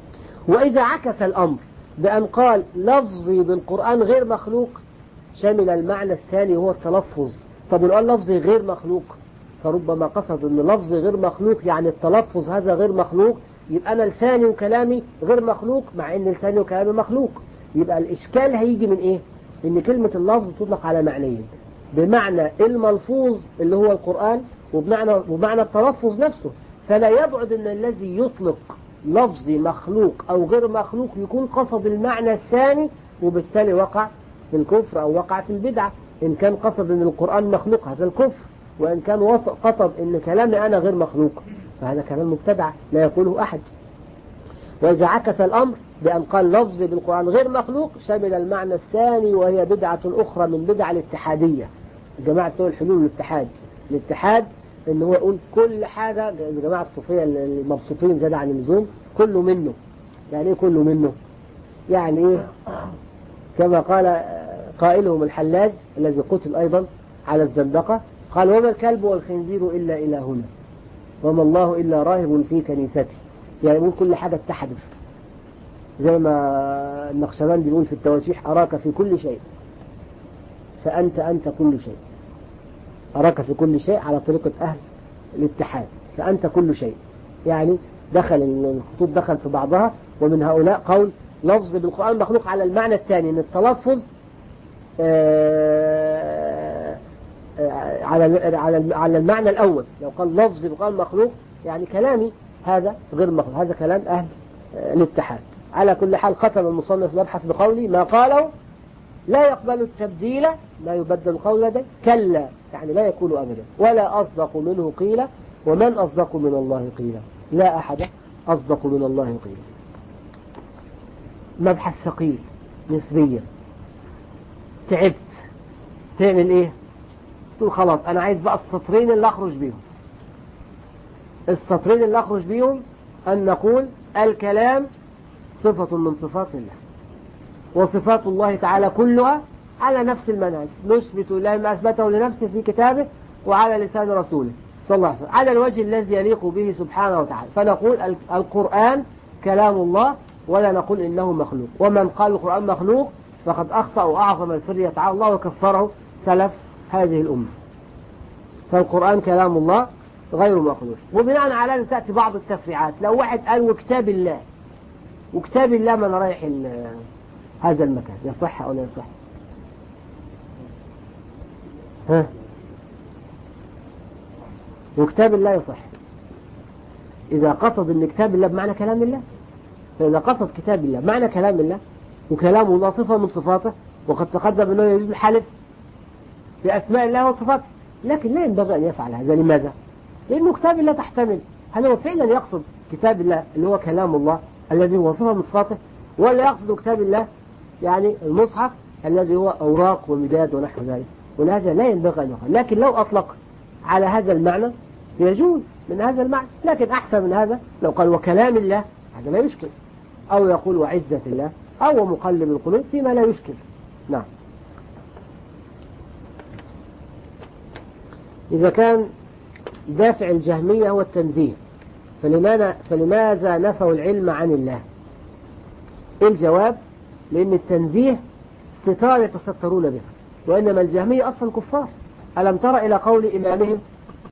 وإذا عكس الأمر بأن قال لفظي بالقرآن غير مخلوق شمل المعنى الثاني هو التلفظ. طب ولو قال لفظي غير مخلوق فربما قصد أن لفظي غير مخلوق يعني التلفظ هذا غير مخلوق، يبقى أنا لساني وكلامي غير مخلوق مع أن لساني وكلامي مخلوق. يبقى الإشكال هيجي من إيه؟ إن كلمة اللفظ تطلق على معنيين، بمعنى الملفوظ اللي هو القرآن وبمعنى التلفظ نفسه. فلا يبعد أن الذي يطلق لفظي مخلوق أو غير مخلوق يكون قصد المعنى الثاني، وبالتالي وقع في الكفر أو وقع في البدعة. إن كان قصد أن القرآن مخلوق هذا الكفر، وإن كان قصد أن كلامي أنا غير مخلوق فهذا كلام مبتدع لا يقوله أحد. وإذا عكس الأمر بأن قال لفظي بالقرآن غير مخلوق شمل المعنى الثاني وهي بدعة أخرى من بدع الاتحادية. الجماعة بتوع الحلول والاتحاد، الاتحاد إن هو يقول كل حاجة، الجماعة الصوفية المبسوطين زاد عن اللزوم كله منه. يعني إيه كله منه؟ يعني إيه؟ كما قال قائلهم الحلاج الذي قتل أيضا على الزندقة، قال وما الكلب والخنزير إلا إلهنا وما الله إلا راهب في كنيسته. يعني يقول كل حاجة اتحدت، زي ما النقشبندي يقول في التواشيح أراك في كل شيء فأنت كل شيء. أراك في كل شيء على طريقة أهل الاتحاد، فأنت كل شيء. يعني دخل الخطوط دخل في بعضها. ومن هؤلاء قول لفظ بالقرآن مخلوق على المعنى الثاني، أن التلفظ على المعنى الأول. لو قال لفظ بالقرآن مخلوق يعني كلامي هذا غير مخلوق، هذا كلام أهل الاتحاد. على كل حال ختم المصنف مبحث بقولي ما قاله لا يقبل التبديل، لا يبدل القول لديه، كلا يعني لا يكون أبدا، ولا أصدق منه قيل، ومن أصدق من الله قيل، لا أحد أصدق من الله قيل. مبحث ثقيل نسبيا. تعبت تعمل إيه؟ تقول خلاص أنا عايز بقى السطرين اللي أخرج بيهم. السطرين اللي أخرج بيهم أن نقول الكلام صفة من صفات الله، وصفات الله تعالى كلها على نفس المنهج، نثبت الله ما أثبته لنفسه في كتابه وعلى لسان رسوله صلى الله عليه وسلم على الوجه الذي يليق به سبحانه وتعالى. فنقول القرآن كلام الله ولا نقول إنه مخلوق. ومن قال القرآن مخلوق فقد أخطأ وأعظم الفرية تعالى الله وكفره سلف هذه الأمة. فالقرآن كلام الله غير مخلوق. وبناء على ذلك تأتي بعض التفريعات. لو واحد قال وكتاب الله، وكتاب الله ما أنا رايح هذا المكان، يصح أو لا يصح؟ ها؟ وكتاب الله يصح إذا قصد أن كتاب الله بمعنى كلام الله. فإذا قصد كتاب الله بمعنى كلام الله وكلام الله صفة من صفاته، وقد تقدم أنه يجوز الحلف بأسماء الله وصفاته، لكن لا ينبغي أن يفعل هذا. لماذا؟ لأنه كتاب الله تحتمل هل هو فعلا يقصد كتاب الله اللي هو كلام الله الذي هو صفة من صفاته، ولا يقصد كتاب الله يعني المصحف الذي هو أوراق ومداد ونحو ذلك. ولهذا لا ينبغي أن يفعل. لكن لو أطلق على هذا المعنى يجوز من هذا المعنى، لكن أحسن من هذا لو قال وكلام الله، هذا لا يشكل، أو يقول وعزة الله أو مقلب القلوب فيما لا يشكل. نعم. إذا كان دافع الجهمية هو التنزيه فلماذا نفوا العلم عن الله؟ الجواب لأن التنزيه ستار يتسترون بها، وإنما الجهمية أصلا كفار. ألم تر إلى قول إمامهم